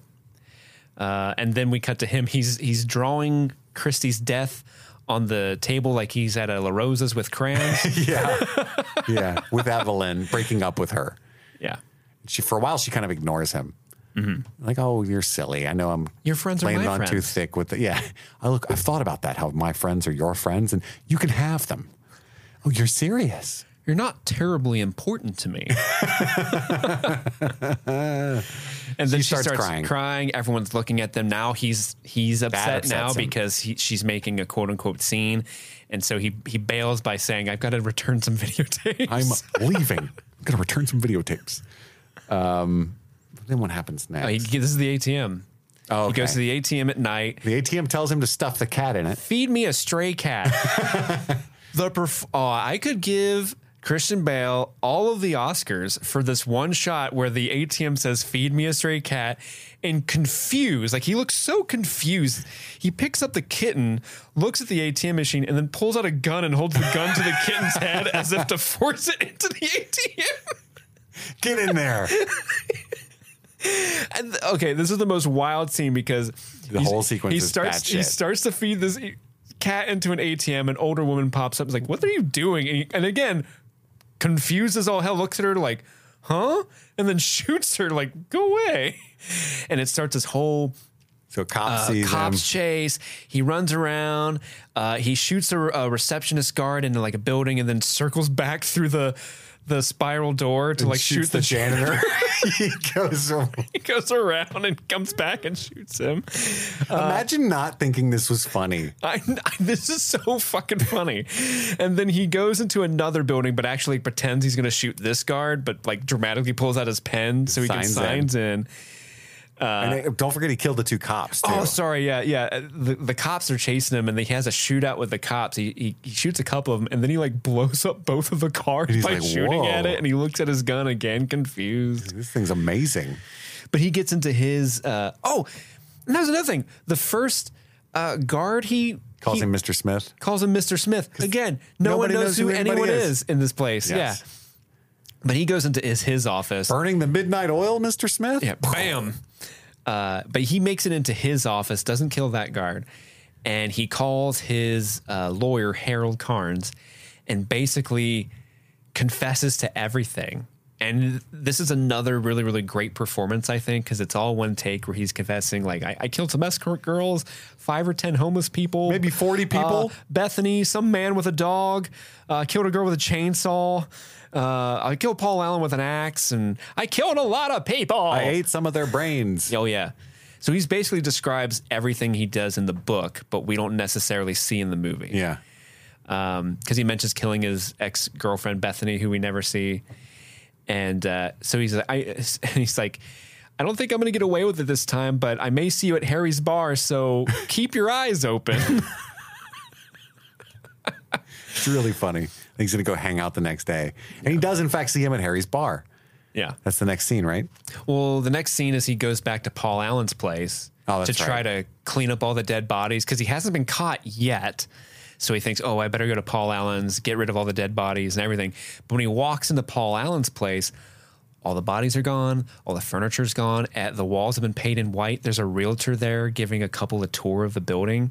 H: Uh, and then we cut to him. He's he's drawing Christie's death on the table like he's at a La Rosa's with crayons.
G: yeah. Yeah. With Evelyn breaking up with her.
H: Yeah.
G: She, for a while, she kind of ignores him. Mm-hmm. Like, oh, you're silly. I know I'm
H: your friends are
G: laying
H: my
G: it on
H: friends.
G: too thick with the, yeah. I look, I've thought about that, how my friends are your friends and you can have them. Oh, you're serious.
H: You're not terribly important to me. And then
G: she,
H: she
G: starts,
H: starts
G: crying.
H: crying. Everyone's looking at them now. He's he's upset now
G: him.
H: because he, she's making a quote unquote scene, and so he he bails by saying, "I've got to return some videotapes.
G: I'm leaving. I'm going to return some videotapes." Um, then what happens next?
H: Oh, he, this is the A T M.
G: Oh, okay.
H: He goes to the A T M at night.
G: The A T M tells him to stuff the cat in it.
H: Feed me a stray cat. the perf- oh, I could give Christian Bale all of the Oscars for this one shot where the A T M says, "Feed me a stray cat," and confused. Like he looks so confused. He picks up the kitten, looks at the A T M machine, and then pulls out a gun and holds the gun to the kitten's head as if to force it into the A T M.
G: Get in there.
H: And, okay, this is the most wild scene because
G: the whole sequence
H: he
G: is
H: starts
G: bad shit.
H: he starts to feed this cat into an A T M. An older woman pops up, is like, "What are you doing?" And, he, and again, confused as all hell, looks at her like, "Huh?" And then shoots her like, "Go away!" And it starts this whole
G: so cops
H: uh,
G: sees
H: cops
G: him.
H: chase. He runs around. Uh, he shoots a, a receptionist guard into like a building, and then circles back through the. the spiral door to
G: and
H: like shoot the,
G: the janitor. he goes
H: he goes around and comes back and shoots him.
G: Imagine uh, not thinking this was funny.
H: I, I, this is so fucking funny. And then he goes into another building, but actually pretends he's going to shoot this guard, but like dramatically pulls out his pen so he
G: signs
H: can signs in. in.
G: Uh, and they, don't forget he killed the two cops, too.
H: Oh, sorry. Yeah, yeah. The, the cops are chasing him, and he has a shootout with the cops. He, he he shoots a couple of them, and then he, like, blows up both of the cars by like, shooting Whoa. at it, and he looks at his gun again, confused.
G: This thing's amazing.
H: But he gets into his... Uh, oh, and that was another thing. The first uh, guard, he...
G: Calls
H: he
G: him Mister Smith?
H: Calls him Mister Smith. Again, no one knows, knows who, who anyone is. is in this place. Yes. Yeah. But he goes into his, his office.
G: Burning the midnight oil, Mister Smith?
H: Yeah, bam. Uh, but he makes it into his office, doesn't kill that guard, and he calls his uh, lawyer, Harold Carnes, and basically confesses to everything. And this is another really, really great performance, I think, because it's all one take where he's confessing, like, I, I killed some escort girls, five or ten homeless people.
G: Maybe forty people.
H: Uh, Bethany, some man with a dog, uh, killed a girl with a chainsaw. Uh, I killed Paul Allen with an axe, and I killed a lot of people.
G: I ate some of their brains.
H: Oh, yeah. So he's basically describes everything he does in the book, but we don't necessarily see in the movie.
G: Yeah.
H: Um, because he mentions killing his ex-girlfriend, Bethany, who we never see. And uh, so he's like, I, and he's like, I don't think I'm going to get away with it this time, but I may see you at Harry's bar, so keep your eyes open.
G: It's really funny. He's going to go hang out the next day. And yeah. he does, in fact, see him at Harry's bar.
H: Yeah.
G: That's the next scene, right?
H: Well, the next scene is he goes back to Paul Allen's place
G: oh,
H: to try
G: right.
H: to clean up all the dead bodies because he hasn't been caught yet. So he thinks, oh, I better go to Paul Allen's, get rid of all the dead bodies and everything. But when he walks into Paul Allen's place, all the bodies are gone. All the furniture's gone. At, the walls have been painted in white. There's a realtor there giving a couple a tour of the building.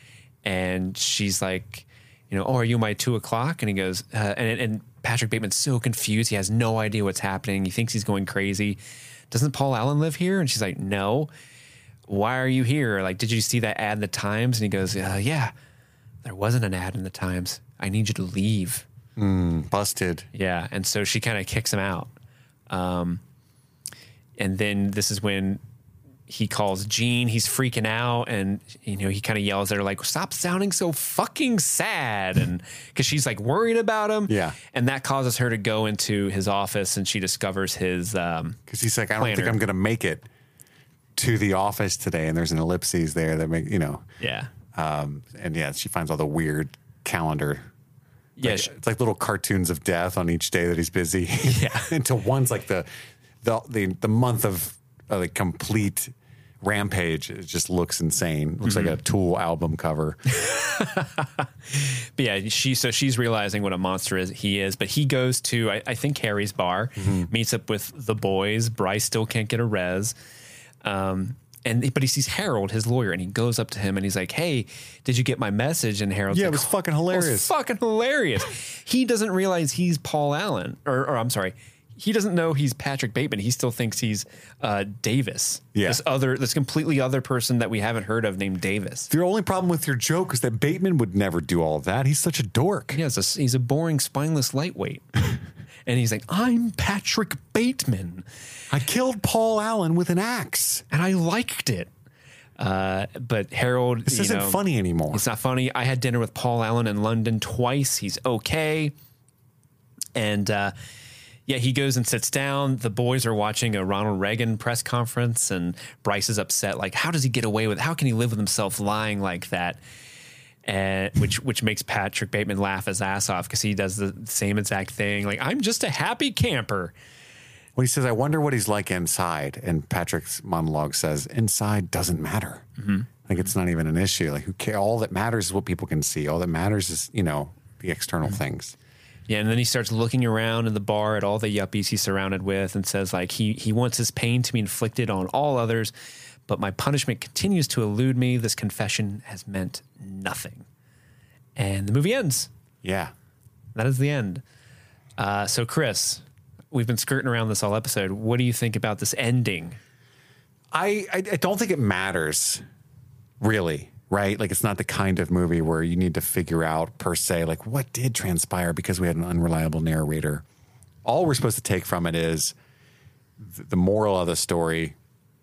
H: And she's like, you know, oh, are you my two o'clock? And he goes, uh, and, and Patrick Bateman's so confused. He has no idea what's happening. He thinks he's going crazy. Doesn't Paul Allen live here? And she's like, no. Why are you here? Like, did you see that ad in the Times? And he goes, uh, yeah. There wasn't an ad in the Times. I need you to leave.
G: Mm, busted.
H: Yeah. And so she kind of kicks him out. Um, and then this is when he calls Jean. He's freaking out. And, you know, he kind of yells at her like, stop sounding so fucking sad. And because she's like worried about him.
G: Yeah.
H: And that causes her to go into his office and she discovers his um
G: because he's like, I don't planner. think I'm going to make it to the office today. And there's an ellipses there that make, you know.
H: Yeah.
G: Um, and yeah, she finds all the weird calendar.
H: Yeah,
G: like, it's like little cartoons of death on each day that he's busy.
H: Yeah,
G: until one's like the the the, the month of uh, the complete rampage. It just looks insane. Looks mm-hmm. like a Tool album cover.
H: But yeah, she so she's realizing what a monster is he is. But he goes to I, I think Harry's bar, mm-hmm. meets up with the boys. Bryce still can't get a res. Um, And but he sees Harold, his lawyer, and he goes up to him and he's like, "Hey, did you get my message?" And Harold's
G: yeah,
H: like,
G: it was fucking hilarious.
H: It was fucking hilarious. He doesn't realize he's Paul Allen, or, or I'm sorry, he doesn't know he's Patrick Bateman. He still thinks he's uh, Davis.
G: Yeah,
H: this other, this completely other person that we haven't heard of named Davis.
G: The only problem with your joke is that Bateman would never do all of that. He's such a dork.
H: Yeah, he's a, he's a boring, spineless lightweight. And he's like, I'm Patrick Bateman.
G: I killed Paul Allen with an axe.
H: And I liked it. Uh, but Harold...
G: This isn't
H: know,
G: funny anymore.
H: It's not funny. I had dinner with Paul Allen in London twice. He's okay. And uh, yeah, he goes and sits down. The boys are watching a Ronald Reagan press conference. And Bryce is upset. Like, how does he get away with it? How can he live with himself lying like that? And which which makes Patrick Bateman laugh his ass off because he does the same exact thing. Like, I'm just a happy camper.
G: When he says, I wonder what he's like inside. And Patrick's monologue says, inside doesn't matter.
H: Mm-hmm.
G: Like, it's not even an issue. Like, who cares? All that matters is what people can see. All that matters is, you know, the external mm-hmm. things.
H: Yeah, and then he starts looking around in the bar at all the yuppies he's surrounded with and says, like, he he wants his pain to be inflicted on all others, but my punishment continues to elude me. This confession has meant nothing. And the movie ends.
G: Yeah.
H: That is the end. Uh, so, Chris, we've been skirting around this all episode. What do you think about this ending?
G: I, I, I don't think it matters, really, right? Like, it's not the kind of movie where you need to figure out, per se, like, what did transpire because we had an unreliable narrator. All we're supposed to take from it is th- the moral of the story,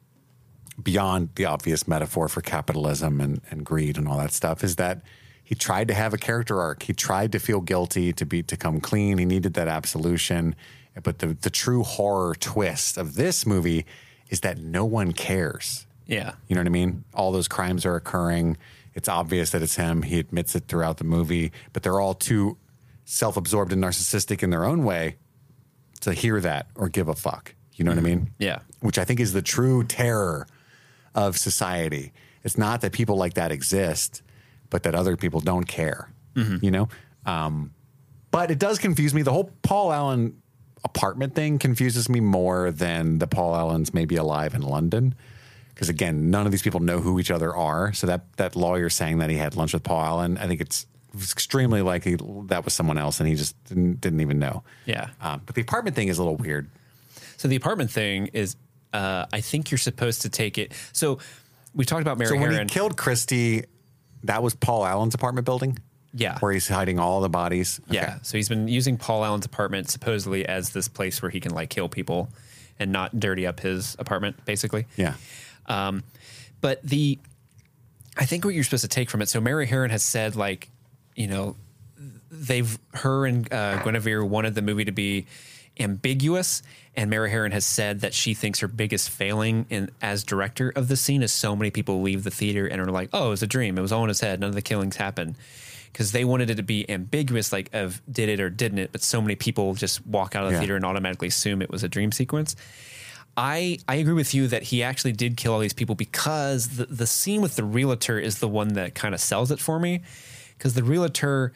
G: beyond the obvious metaphor for capitalism and, and greed and all that stuff, is that he tried to have a character arc. He tried to feel guilty, to be to come clean. He needed that absolution. But the, the true horror twist of this movie is that no one cares.
H: Yeah.
G: You know what I mean? All those crimes are occurring. It's obvious that it's him. He admits it throughout the movie, but they're all too self-absorbed and narcissistic in their own way to hear that or give a fuck. You know what I mean?
H: Yeah.
G: Which I think is the true terror of society. It's not that people like that exist, but that other people don't care,
H: mm-hmm.
G: you know? Um, but it does confuse me. The whole Paul Allen apartment thing confuses me more than the Paul Allens maybe alive in London. Because, again, none of these people know who each other are. So that, that lawyer saying that he had lunch with Paul Allen, I think it's, it's extremely likely that was someone else and he just didn't, didn't even know.
H: Yeah.
G: Um, but the apartment thing is a little weird.
H: So the apartment thing is, uh, I think you're supposed to take it. So we talked about Mary
G: So when
H: Herron.
G: he killed Christie, that was Paul Allen's apartment building?
H: Yeah.
G: Where he's hiding all the bodies? Okay.
H: Yeah. So he's been using Paul Allen's apartment supposedly as this place where he can like kill people and not dirty up his apartment, basically.
G: Yeah.
H: Um, but the, I think what you're supposed to take from it. So Mary Herron has said like, you know, they've, her and uh, Guinevere wanted the movie to be ambiguous, and Mary Herron has said that she thinks her biggest failing in as director of the scene is so many people leave the theater and are like, oh, it was a dream. It was all in his head. None of the killings happened. Because they wanted it to be ambiguous, like of did it or didn't it, but so many people just walk out of the
G: Yeah.
H: theater and automatically assume it was a dream sequence. I, I agree with you that he actually did kill all these people because the, the scene with the realtor is the one that kind of sells it for me. Because the realtor,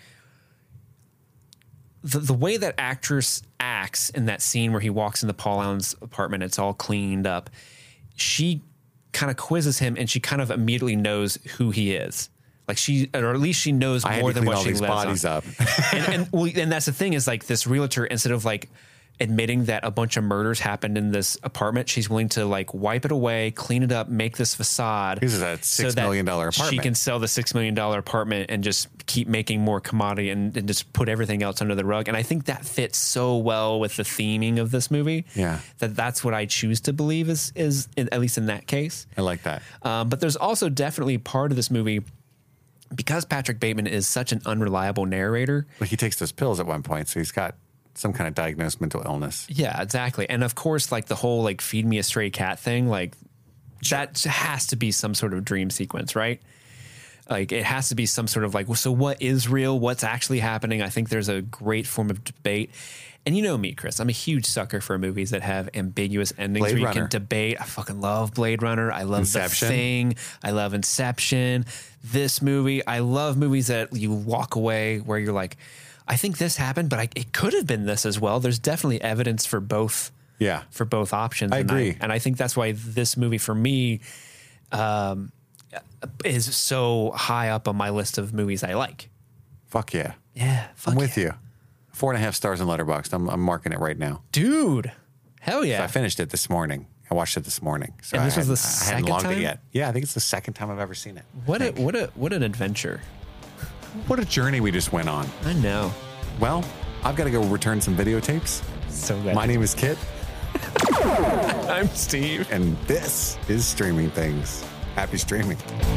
H: the, the way that actress acts in that scene where he walks into Paul Allen's apartment, it's all cleaned up. She kind of quizzes him and she kind of immediately knows who he is. Like she, or at least she knows
G: I had
H: more
G: to
H: than
G: clean
H: what
G: all
H: she
G: these
H: lives
G: bodies
H: on.
G: up.
H: and, and, well, and that's the thing is like this realtor, instead of like admitting that a bunch of murders happened in this apartment, she's willing to like wipe it away, clean it up, make this facade.
G: This is a six million dollar apartment.
H: She can sell the six million dollar apartment and just keep making more commodity and, and just put everything else under the rug. And I think that fits so well with the theming of this movie.
G: Yeah.
H: That that's what I choose to believe is, is in, at least in that case.
G: I like that.
H: Um, but there's also definitely part of this movie, because Patrick Bateman is such an unreliable narrator.
G: But he takes those pills at one point, so he's got some kind of diagnosed mental illness.
H: Yeah, exactly. And of course, like the whole like feed me a stray cat thing, like that has to be some sort of dream sequence, right? Like it has to be some sort of like, well, so what is real? What's actually happening? I think there's a great form of debate. And you know me, Chris, I'm a huge sucker for movies that have ambiguous endings
G: Blade
H: where you
G: Runner.
H: can debate. I fucking love Blade Runner. I love
G: Inception.
H: The Thing. I love Inception. This movie. I love movies that you walk away where you're like, I think this happened, but I, it could have been this as well. There's definitely evidence for both.
G: Yeah.
H: For both options.
G: I
H: and
G: agree.
H: I, and I think that's why this movie for me um, is so high up on my list of movies I like.
G: Fuck yeah.
H: Yeah. Fuck
G: I'm with
H: yeah.
G: you. Four and a half stars in Letterboxd. I'm, I'm marking it right now.
H: Dude. Hell yeah.
G: So I finished it this morning. I watched it this morning. So
H: And this
G: I
H: was the
G: hadn't- I hadn't
H: second
G: logged
H: time?
G: it yet. Yeah, I think it's the second time I've ever seen it.
H: What a what a what an adventure.
G: What a journey we just went on.
H: I know.
G: Well, I've got to go return some videotapes.
H: So good.
G: My name is Kit,
H: I'm Steve.
G: and this is Streaming Things. Happy streaming.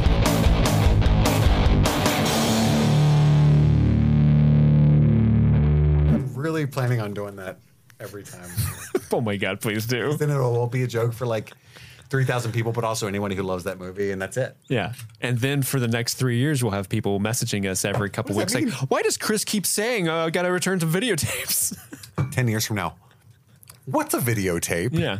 G: I'm really planning on doing that every time.
H: Oh my God, please do.
G: Then it will be a joke for like three thousand people, but also anyone who loves that movie, and that's it.
H: Yeah. And then for the next three years, we'll have people messaging us every couple
G: What
H: weeks
G: does that
H: like,
G: mean?
H: why does Chris keep saying, uh, I got to return to videotapes?
G: Ten years from now, what's a videotape?
H: Yeah.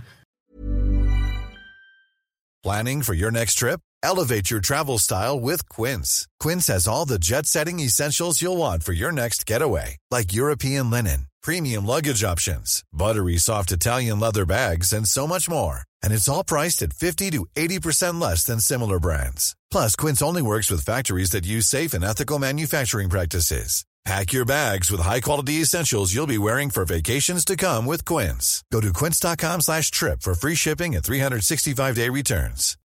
J: Planning for your next trip? Elevate your travel style with Quince. Quince has all the jet-setting essentials you'll want for your next getaway, like European linen, premium luggage options, buttery soft Italian leather bags, and so much more. And it's all priced at fifty to eighty percent less than similar brands. Plus, Quince only works with factories that use safe and ethical manufacturing practices. Pack your bags with high-quality essentials you'll be wearing for vacations to come with Quince. Go to quince.com slash trip for free shipping and three sixty-five day returns.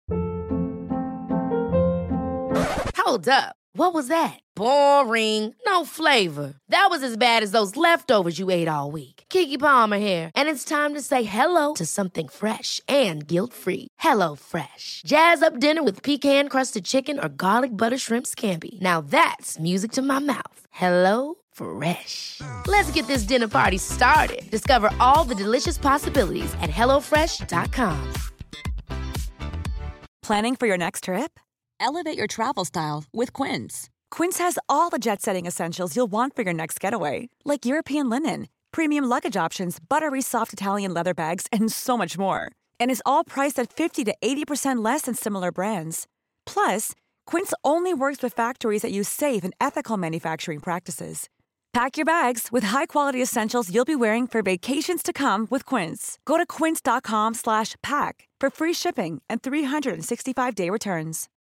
K: Hold up. What was that? Boring. No flavor. That was as bad as those leftovers you ate all week. Keke Palmer here. And it's time to say hello to something fresh and guilt-free. Hello Fresh. Jazz up dinner with pecan-crusted chicken or garlic butter shrimp scampi. Now that's music to my mouth. Hello Fresh. Let's get this dinner party started. Discover all the delicious possibilities at hello fresh dot com.
L: Planning for your next trip?
M: Elevate your travel style with Quince.
L: Quince has all the jet-setting essentials you'll want for your next getaway, like European linen, premium luggage options, buttery soft Italian leather bags, and so much more. And is all priced at fifty to eighty percent less than similar brands. Plus, Quince only works with factories that use safe and ethical manufacturing practices. Pack your bags with high-quality essentials you'll be wearing for vacations to come with Quince. Go to quince.com slash pack for free shipping and three sixty-five day returns.